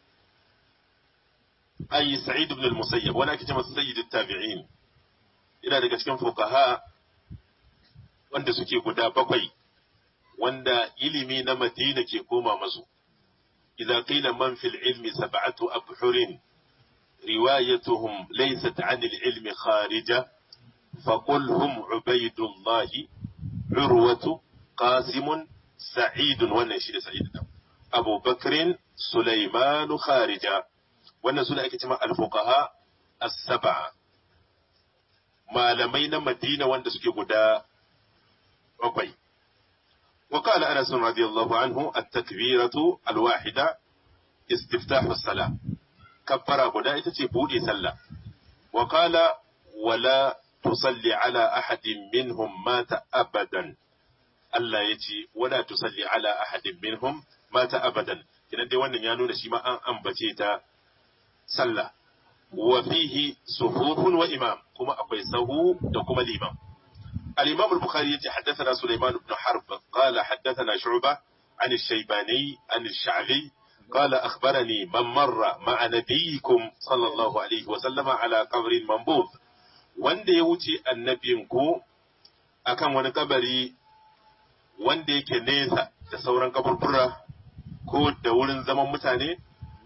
ay sa'id ibn al-musayyib, wani ake ce masa sayyid at-tabi'in, ina daga cikin fuqaha wanda suke guda bakwai wanda ilimi na Madina ke koma masu. Idza qila man fil ilmi sab'atu abhurin riwayatuhum laysat 'an al-ilmi kharija faqul hum Ubaydullah, Urwatu, Qasim, Sa'id, wannan shi da Sa'id da Abu Bakr, Sulaiman, Kharija. Wannan suna ake cewa al-fuqaha as-sab'a, malamai na Madina wanda suke guda bakwai. وقال أنس رضي الله عنه التكبيرة الواحدة استفتاح الصلاة، كبر بدا تبودي سلا. وقال ولا تصلي على أحد منهم مات أبدا، ألا يجي ولا تصلي على أحد منهم مات أبدا. كنا دي وانا يانو نشيما أن أنبتيتا سلا. وفيه صفوف وإمام، كما أقوي سهو وكما الإمام. الإمام البخاري حدثنا سليمان بن حرب قال حدثنا شعبة عن الشيباني عن الشعبي قال أخبرني من مر مع نبيكم صلى الله عليه وسلم على قبر منبوذ، wanda ya wuce annabinku akan wani kabari wanda yake nesa da sauran kaburbura ko da wurin zaman mutane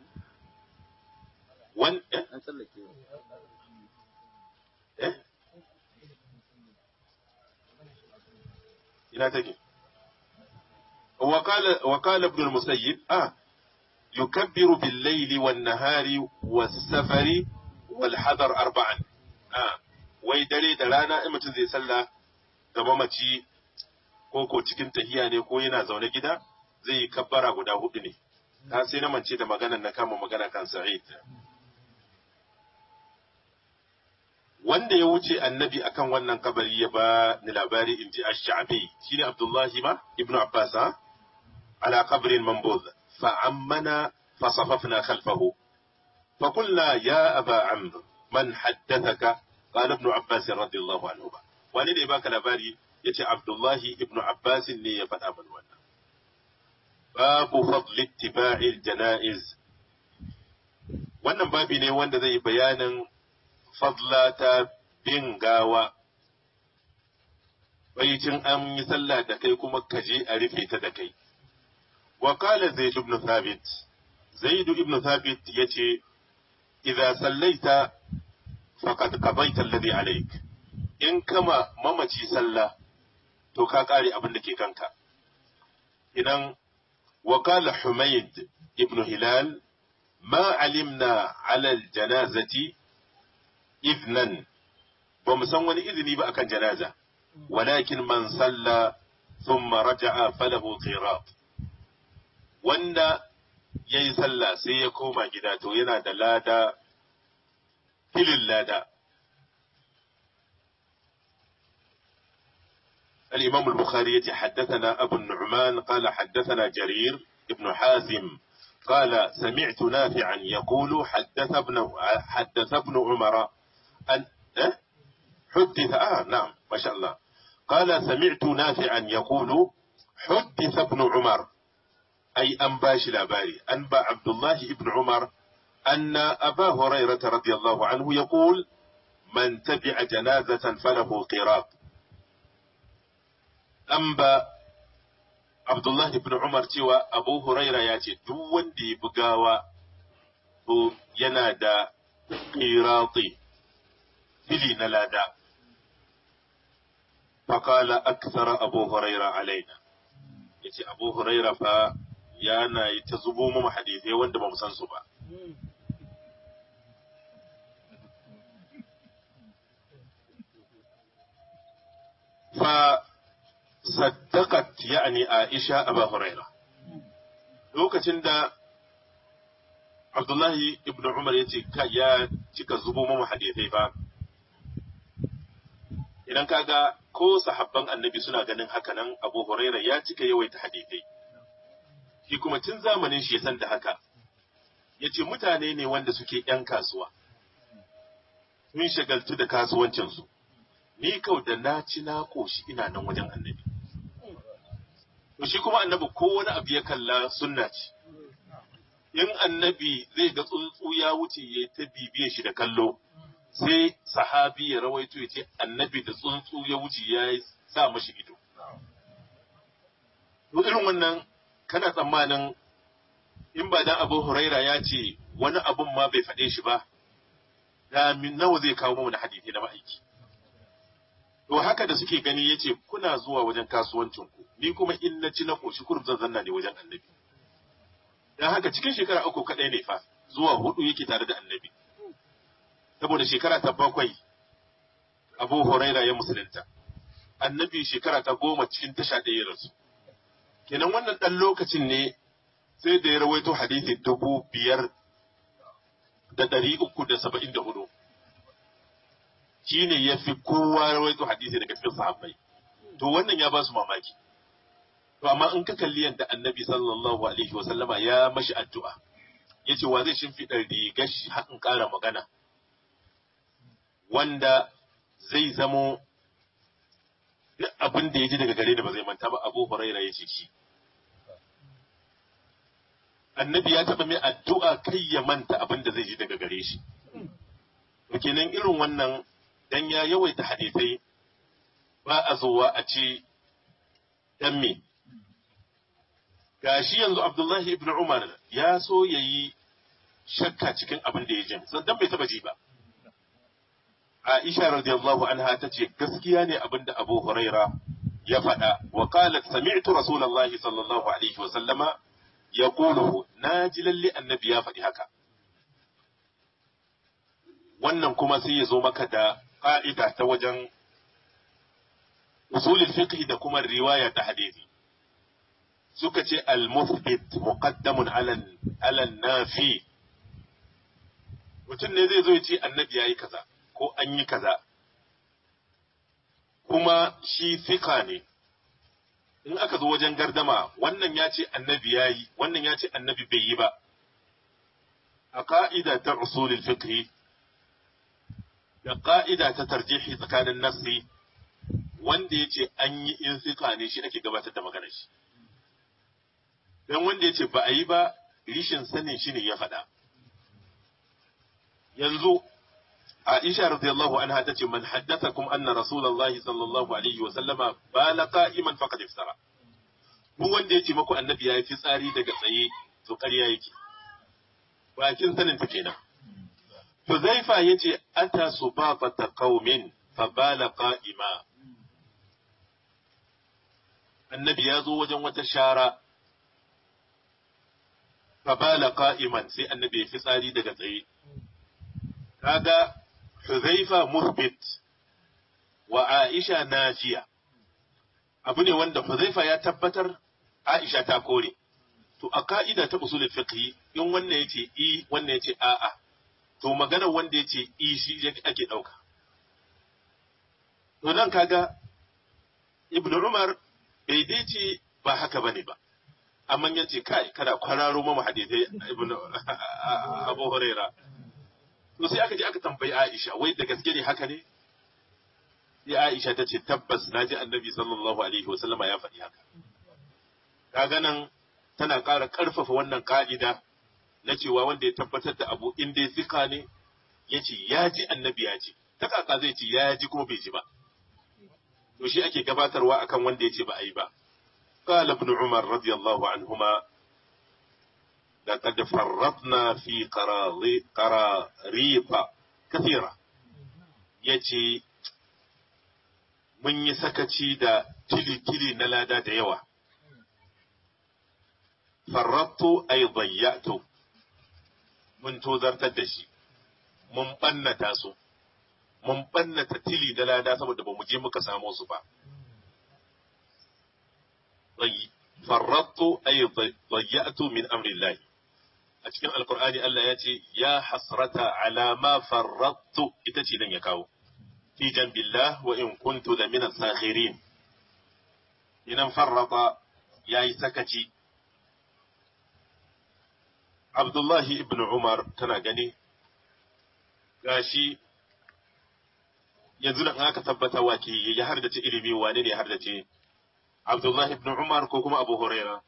wan eh? eh ina take وقال وقال ابن المسيب آه يكبر بالليل والنهار والسفر والحضر أربعا آه wai dare da rana in mutum zai sallah ga mamaci ko ko cikin tahiya ne ko yana zaune gida zai yi kabbara guda hudu ne ta sai na mance da magana na kama magana kan Sa'id wanda ya wuce annabi akan wannan kabari ya ba ni labari in ji ash-sha'bi shine Abdullahi ma ibnu Abbas ala qabrin manbuz fa'ammana fasafafna khalfahu فقلنا يا أبا عمرو من حدثك قال ابن عباس رضي الله عنه wani ne baka labari yace Abdullahi ibn Abbas ne ya faɗa mana wannan babu fadl ittiba'il janaiz wannan babi ne wanda zai bayanin fadlata bin gawa baicin an yi sallah da kai kuma kaje a rufe ta da kai wa qala zaid ibn thabit zaid ibn thabit yace idza sallaita faqad qabaita alladhi alayk in kama mamaci sallah to ka kare abin da ke kanka idan wa qala humayd ibn hilal ma alimna ala aljanazati idnan ba mu san wani izini ba akan janaza walakin man salla thumma raja'a falahu qirat wanda yayi sallah sai ya koma gida to yana da lada filin lada الإمام البخاري حدثنا أبو النعمان قال حدثنا جرير ابن حازم قال سمعت نافعا يقول حدث ابن حدث ابن عمر أن أه؟ حدث آه نعم ما شاء الله قال سمعت نافعا يقول حدث ابن عمر أي أنباش الأباري أنبا عبد الله ابن عمر أن أبا هريرة رضي الله عنه يقول من تبع جنازة فله قراط أنبا عبد الله بن عمر تيوى أبو هريرة ياتي دون دي بقاوة ينادى قراطي فلي نلادا فقال أكثر أبو هريرة علينا يتي أبو هريرة فا يانا يتزبو مم حديثي واندما مسنسبا فصدقت يعني عائشة أبا هريرة لوكacin da Abdullahi ibn Umar ya ce ya cika zubo mamu hadithai ba idan kaga ko sahabban annabi suna ganin haka nan Abu Huraira ya cika yawaita hadithai shi kuma tun zamanin shi ya san da haka yace mutane ne wanda suke yan kasuwa sun shagaltu da kasuwancinsu ni kau da na ci na koshi ina nan wajen annabi to shi kuma annabi ko wani abu ya kalla sunna ce in annabi zai ga tsuntsu ya wuce ya ta bibiye shi da kallo sai sahabi ya rawaito ya ce annabi da tsuntsu ya wuce ya sa mashi ido to irin wannan kana tsammanin in ba dan Abu Huraira ya ce wani abun ma bai faɗe shi ba da min nawa zai kawo mu da hadisi na ma'aiki to haka da suke gani yace kuna zuwa wajen kasuwancin ku ni kuma in na ci na koshi kurum zan zanna ne wajen annabi dan haka cikin shekara uku kadai ne fa zuwa hudu yake tare da annabi saboda shekara ta bakwai Abu Huraira ya musulunta annabi shekara ta goma cikin tasha ɗaya rasu kenan wannan dan lokacin ne sai da ya rawaito hadisi dubu biyar da ɗari uku da saba'in da hudu shi ne ya fi kowa rawaito hadisi daga cikin sahabbai to wannan ya ba su mamaki to amma in ka kalli yadda annabi sallallahu alaihi wa sallama ya mashi addu'a ya ce wa zai shimfiɗa rigar shi haƙin ƙara magana wanda zai zamo duk abin da ya ji daga gare da ba zai manta ba Abu Huraira ya ce shi annabi ya taɓa mai addu'a kai ya manta abin da zai ji daga gare shi to kenan irin wannan dan ya yawaita hadisai ba a zuwa a ce dan me gashi yanzu Abdullahi ibn Umar ya so yayi shakka cikin abin da ya ji dan bai taba ji ba Aisha radiyallahu anha tace gaskiya ne abin da Abu Huraira ya faɗa wa qalat sami'tu rasulullahi sallallahu alaihi wa sallama yaqulu naji lalle annabi ya faɗi haka wannan kuma sai ya zo maka da ƙa'ida ta wajen usulul fiqh da kuma riwaya ta hadisi suka ce al-muthbit muqaddamun ala ala nafi mutum ne zai zo ya ce annabi yayi kaza ko an yi kaza kuma shi fiqa ne in aka zo wajen gardama wannan ya ce annabi yayi wannan ya ce annabi bai yi ba a ka'ida ta usulul fiqh da ƙa'ida ta tarjihi tsakanin nassi wanda ya ce an yi in siƙa ne shi ake gabatar da maganar shi. Don wanda ya ce ba a yi ba, rishin sanin shi ne ya faɗa. Yanzu, Aisha radiyallahu anha ta ce man haddasa kuma anna Rasulullahi sallallahu alaihi wa sallama ba la qa'iman faqad iftara. Duk wanda ya ce maku annabi ya yi fitsari daga tsaye to ƙarya yake. Bakin sanin ta kenan. Huzaifa ya ce, Ata su ba fata kaumin fabala ƙa'ima. Annabi ya zo wajen wata shara, fabala ƙa'iman sai annabi ya fi tsari daga tsaye. Kaga Huzaifa muhbit wa Aisha nafiya. Abu ne wanda Huzaifa ya tabbatar, Aisha ta kore. To, a ka'ida ta usulul fiqh in wannan ya ce i, wannan ya ce a'a. To maganar wanda ya ce shi ake ɗauka. To nan kaga Ibn Umar bai dai ce ba haka bane ba. Amma ya ce kai kada kwararo mu hadisai Ibn Abu Huraira. To sai aka je aka tambayi Aisha wai da gaske ne haka ne? Sai Aisha ta ce tabbas naji Annabi sallallahu alaihi wasallama ya faɗi haka. Kaga nan tana ƙara ƙarfafa wannan ka'ida na cewa wanda ya tabbatar da abu in dai zika ne ya ce ya ji annabi ya ji ta kaka zai ce ya ji kuma bai ji ba to shi ake gabatarwa akan wanda ya ce ba a yi ba qala ibn umar radiyallahu anhuma laqad farratna fi qarari qararifa kathira yace mun yi sakaci da tili-tili na lada da yawa farrattu ay dayyatu mun tozartar da shi, mun ɓannata su, mun ɓannata tili da lada saboda ba mu je muka samo su ba. Farrattu ay dayyatu min amrillahi. A cikin Alƙur'ani Allah ya ce, ya hasrata ala ma farrattu ita ce nan ya kawo. Fi jambillah wa in kuntu da min sakhirin. Inan farrata ya yi sakaci. Abdullahi ibn Umar tana gani gashi yanzu nan aka tabbata wa ke ya hardace ilimi wane ne ya hardace Abdullahi ibn Umar ko kuma Abu Huraira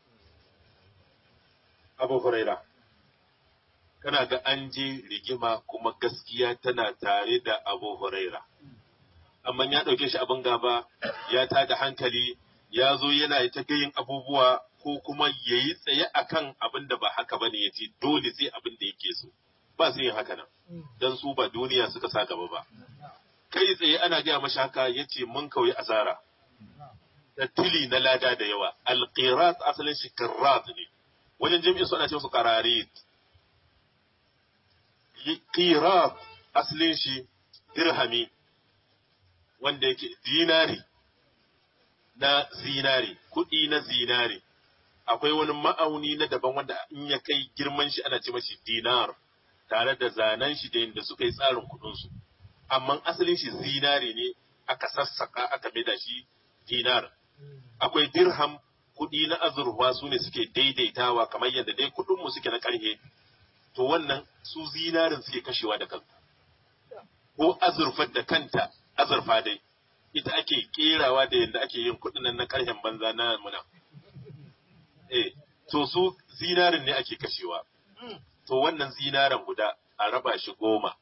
Abu Huraira kana ga an je rigima kuma gaskiya tana tare da Abu Huraira amma ya dauke shi abin gaba ya tada hankali ya zo yana ta gayin abubuwa ko kuma ya yi tsaye a kan abin da ba haka ba ne ya ce dole sai abin da yake so ba su yin haka nan don su ba duniya suka sa gaba ba kai tsaye ana gaya mashi haka ya ce mun kawai asara da tili na lada da yawa alqirat asalin shi qirrat ne wajen jami'in su ana ce su qararit qirat asalin shi dirhami wanda yake dinari na zinari kuɗi na zinari akwai wani ma'auni na daban wanda in ya kai girman shi ana ce mashi dinar tare da zanen shi da yadda suka yi tsarin kuɗinsu amma asalin shi zinari ne aka sassaka aka maida shi dinar akwai dirham kuɗi na azurfa su ne suke daidaitawa kamar yadda dai kuɗinmu suke na ƙarhe to wannan su zinarin suke kashewa da kanta ko azurfar da kanta azurfa dai ita ake kerawa da yadda ake yin kuɗin nan na ƙarhen banza na muna eh to su zinarin ne ake kashewa to wannan zinarin guda a raba shi goma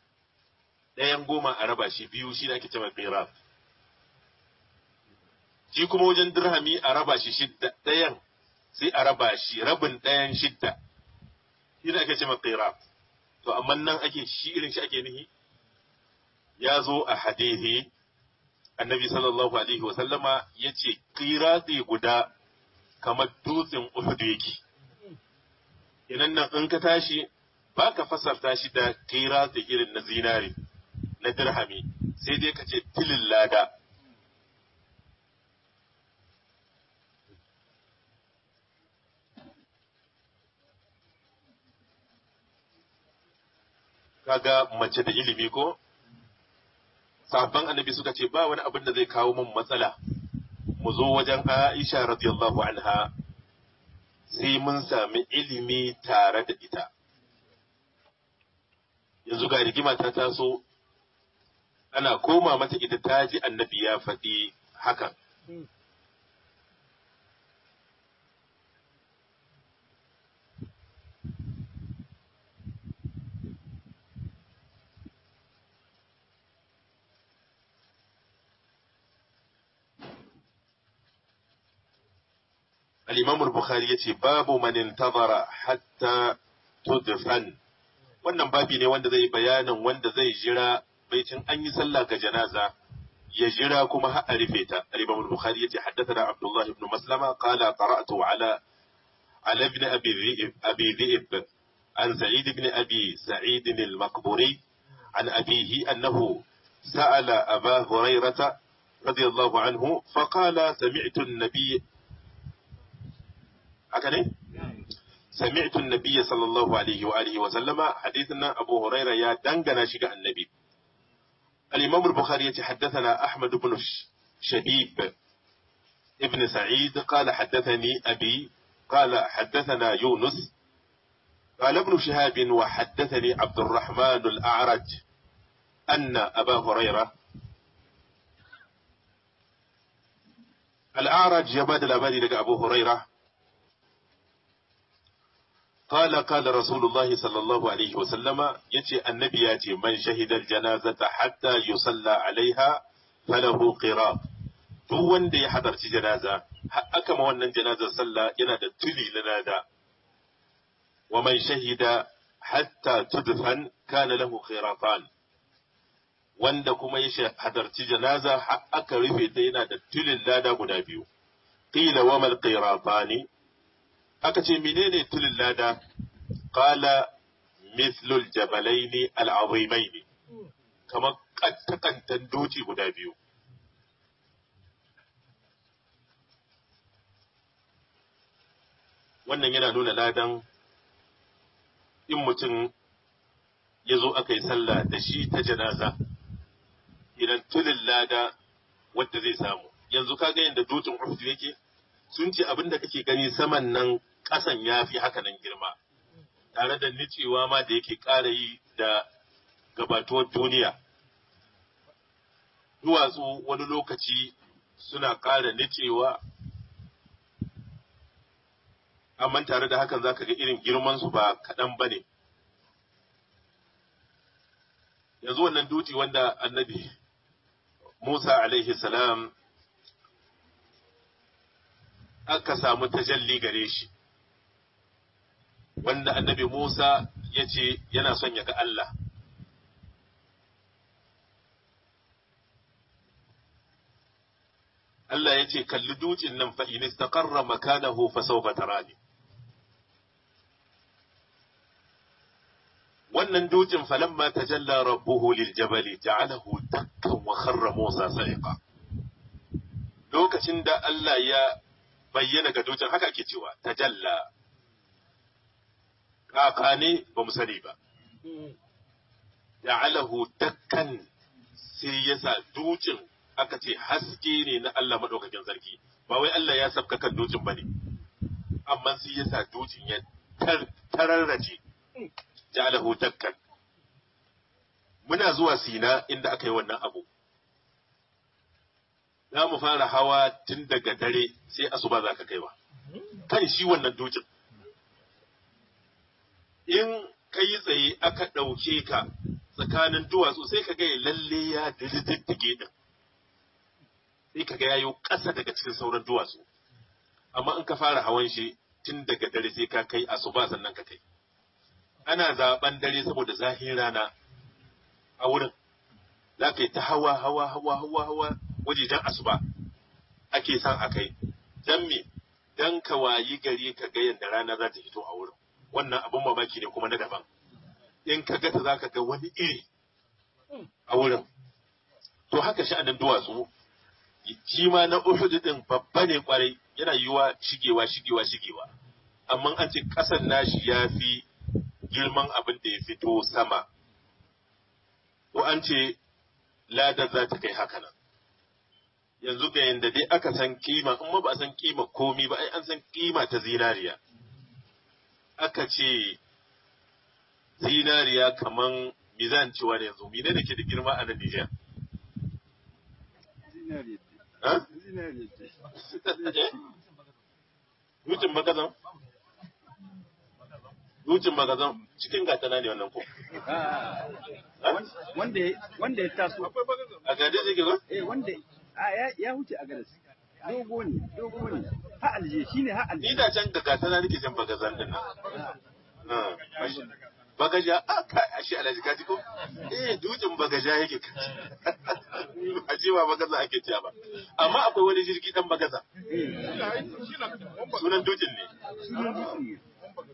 ɗayan goma a raba shi biyu shi ne ake cewa qirab shi kuma wajen dirhami a raba shi shidda ɗayan sai a raba shi rabin ɗayan shidda shi ake ce qirat. To amma nan ake shi irin shi ake nihi ya zo a hadithi annabi sallallahu alaihi wa sallama yace qirati guda kamar dutsen Uhud yake. Idan nan in ka tashi baka fasarta shi da qirati irin na zinari na dirhami sai dai ka ce tilin lada. Kaga mace da ilimi ko? Sahabban annabi suka ce ba wani abin da zai kawo min matsala mu zo wajen Aisha radiyallahu anha sai mun sami ilimi tare da ita. Yanzu ga rigima ta taso ana koma mata ita ta ji annabi ya faɗi hakan. Al-Imam al-Bukhari yace babu man intazara hatta tudfan. Wannan babi ne wanda zai bayanin wanda zai jira baitin an yi sallah ga janaza ya jira kuma har a rufe ta. Al-Imam al-Bukhari yace haddathana Abdullah ibn Maslama qala qara'tu ala ala ibn Abi Dhi'b Abi Dhi'b an Sa'id ibn Abi Sa'id al-Maqburi an abihi annahu sa'ala Aba Hurairah radiyallahu anhu faqala sami'tu an-nabiy هكذا سمعت النبي صلى الله عليه وآله وسلم. حديثنا أبو هريرة يا دنجنا شجع النبي. الإمام البخاري يتحدثنا أحمد بن شبيب ابن سعيد قال حدثني أبي قال حدثنا يونس قال ابن شهاب وحدثني عبد الرحمن الأعرج أن أبا هريرة الأعرج يباد الأبادي لك أبو هريرة قال قال رسول الله صلى الله عليه وسلم يتي النبي ياتي من شهد الجنازة حتى يصلى عليها فله قراط. duk wanda ya hadarci janaza har aka ma wannan janazar sallah yana da tuli na nada. wa man shahida hatta tudfan kana lahu qiratan. wanda kuma ya hadarci janaza har aka rufe ta yana da tulin lada guda biyu. qila wa mal qiratani, aka ce menene tulin lada? Qala mithlul jabalaini al'azimaini, kamar kantakantan doci guda biyu. Wannan yana nuna ladan in mutum ya zo aka yi sallah da shi ta janaza, idan tulin lada wadda zai samu. Yanzu ka ga yadda docin Uhud yake, sun ce abin da kake gani saman nan ƙasan ya fi haka nan girma, tare da nicewa ma da yake ƙara yi da gabatuwar duniya. Duwatsu wani lokaci suna ƙara nicewa, amma tare da hakan za ka ga irin girmansu ba kaɗan ba ne. Yanzu wannan duti wanda annabi Musa alaihi salam aka samu tajalli gare shi, wanda annabi Musa ya ce yana son ya ga Allah. Allah ya ce, kalli dutsen nan fa in istaqarra makanahu fa sawfa tarani. Wannan dutsen falamma tajalla rabbuhu lil jabali ja'alahu dakkan wa kharra Musa sa'iqa. Lokacin da Allah ya bayyana ga dutsen, haka ake cewa tajalla. Kaka ne ba mu sani ba. Ja'alahu dakkan, sai ya sa dutsen aka ce haske ne na Allah maɗaukakin sarki, ba wai Allah ya sabka kan dutsen ba ne, amma sai ya sa dutsen ya tararrace, ja'alahu dakkan. Muna zuwa Sina inda aka yi wannan abu. Za mu fara hawa tun daga dare sai asuba za ka kaiwa. Kan shi wannan dutsen. In ka yi tsaye aka ɗauke ka tsakanin duwatsu sai ka gaya lalle ya diddige din. sai kaga yayo ƙasa daga cikin sauran duwatsu amma in ka fara hawan shi tun daga dare sai ka kai asuba sannan ka kai ana zaben dare saboda zahin rana a wurin za ka yi ta hawa hawa hawa hawa hawa wajejen asuba ake san a kai dan me dan ka wayi gari ka ga yadda rana za ta fito a wurin wannan abin mamaki ne kuma na daban in ka ga ta za ka ga wani iri a wurin to haka sha'anin duwatsu shi ma na Uhud din babba ne kwarai yana yiwa shigewa shigewa shigewa amma an ce kasan nashi ya fi girman abin da ya fito sama ko an ce ladar za ta kai haka nan yanzu ga yanda dai aka san kima in ma ba a san kima komi ba ai an san kima ta zinariya aka ce zinariya kaman mizan cewa ne yanzu mine da ke da girma a nan Nijar Dukin bagazan? Dukin bagazan cikin gatana ne wannan ko? Wanda ya taso. A gade zai gaba? Eh wanda ya huce a gadas. Dogo ne, dogo ne. Ha alje shine ha alje. Ni da can ga gatana nake jan bagazan din nan. Bagaja a kai ashe alhaji kaji ko? Eh dutsen bagaja yake kaji. A ce ba bagaza ake cewa ba. Amma akwai wani jirgi dan bagaza. Sunan dutsen ne. Sunan dutsen ne.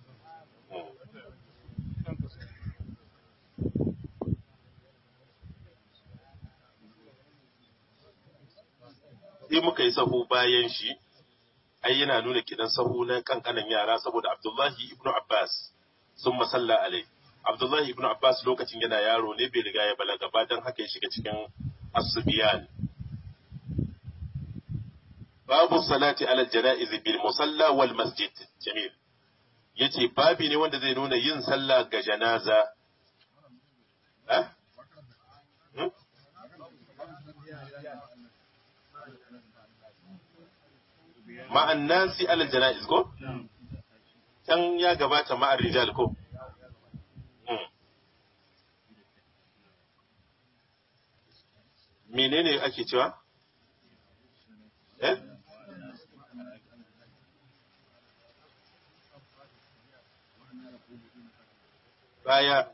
Sai muka yi sahu bayan shi, ai yana nuna kidan sahu na kankanan yara saboda Abdullahi ibn Abbas sun masalla alai. Abdullahi ibn Abbas lokacin yana yaro ne bai riga ya balaga ba don haka ya shiga cikin asubiyan. Babu salati ala janaiz bil musalla wal masjid. Jamil. Yace babi ne wanda zai nuna yin sallah ga janaza. Eh? Hmm? Ma'an nasi ala janaiz ko? Can ya gabata ma'ar rijal ko? Menene ake cewa? Eh? Baya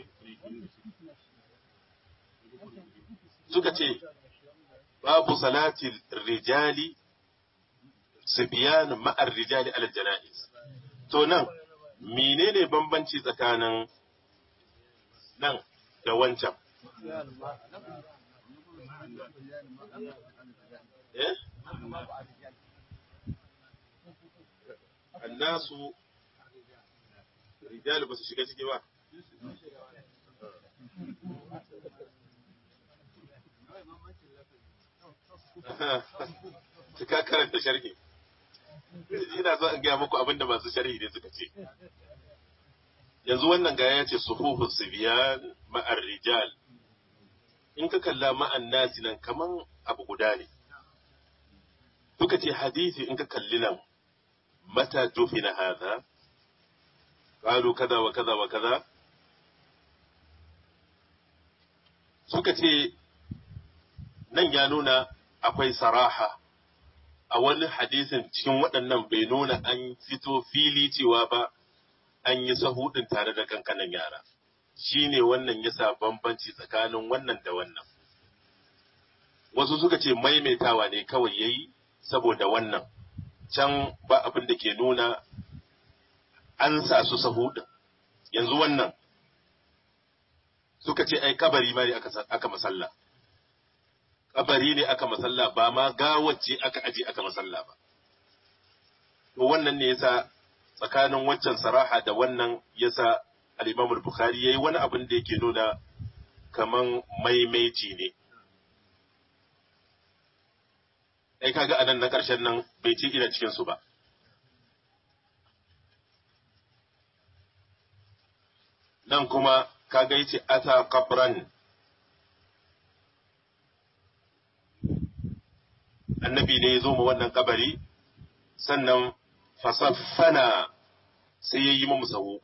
suka ce babu salatil rijali sibiyan ma'ar rijali ala janaiz. To nan menene bambanci tsakanin nan da wancan? Eh? Annasu rijal ba su shiga ciki ba. Ka karanta sharhi. Ina so in gaya muku abinda masu sharhi ne suka ce. Yanzu wannan gaya ya ce sufufu sibiyan ma'ar rijal. In ka kalla ma'an nasi nan kaman abu guda ne. Suka ce hadisi in ka kalli nan mata dufina hadha qalu kaza wa kaza wa kaza suka ce nan ya nuna akwai saraha a wani hadisin cikin waɗannan bai nuna an fito fili cewa ba an yi sahudin tare da kankanan yara shi ne wannan yasa bambanci tsakanin wannan da wannan wasu suka ce maimaitawa ne kawai yayi saboda wannan can ba abin da ke nuna an sa su sahudin yanzu wannan suka ce ai kabari ma ne aka masalla kabari ne aka masalla ba ma gawacce aka aje aka masalla ba to wannan ne yasa tsakanin waccan saraha da wannan yasa al-Imam al-Bukhari yayi wani abin da yake nuna kaman maimaici ne ai kaga anan na karshen nan bai ce ina cikin su ba nan kuma kaga yace ata qabran annabi ne ya zo mu wannan kabari sannan fasaffana sai ya yi mu sahu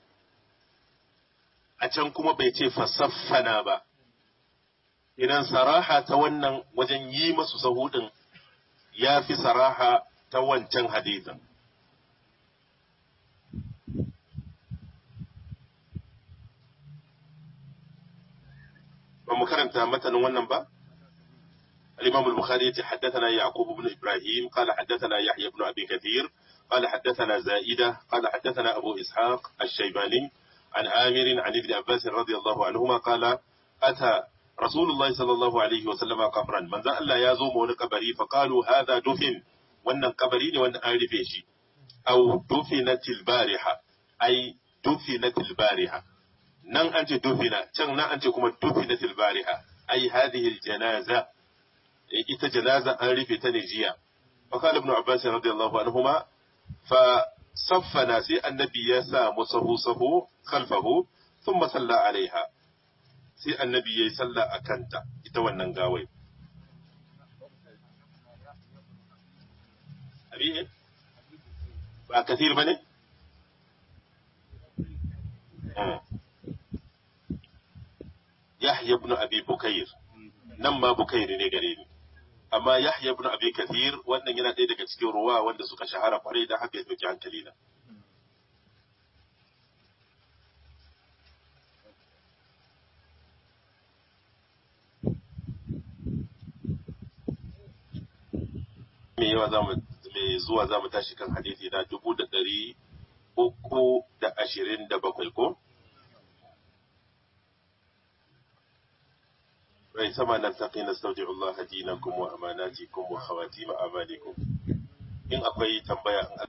a can kuma bai ce fasaffana ba idan saraha ta wannan wajen yi masu sahu din ya fi saraha ta wancan hadithin. Ba mu karanta matanin wannan ba? الإمام البخاري حدثنا يعقوب بن إبراهيم قال حدثنا يحيى بن أبي كثير قال حدثنا زائدة قال حدثنا أبو إسحاق الشيباني عن عامر عن ابن عباس رضي الله عنهما قال أتى رسول الله صلى الله عليه وسلم قبرا من ذا الله يزوم ونقبري فقالوا هذا دفن وأن قبرين وأن أعرفيشي أو دفنت البارحة أي دفنت البارحة نن أنت دفنة كان نن أنت كما دفنت البارحة أي هذه الجنازة ita janaza an rufe ta ne jiya fakal ibn abbas radiyallahu anhuma fa saffana sai annabi ya sa musahu sahu khalfahu thumma salla alaiha sai annabi yayi salla akanta ita wannan gawai abi ba kathir bane yahya ibn abi bukayr nan ma bukayr ne gare ni amma Yahya ibn Abi Kathir wannan yana ɗaya daga cikin ruwa wanda suka shahara kwarai da haka ya ɗauki hankali na. Me yawa za mu me zuwa za mu tashi kan hadisi na dubu da ɗari uku da ashirin da bakwai ko? ريثما نلتقي نستودع الله دينكم وأماناتكم وخواتيم أعمالكم إن أقوي تنبيا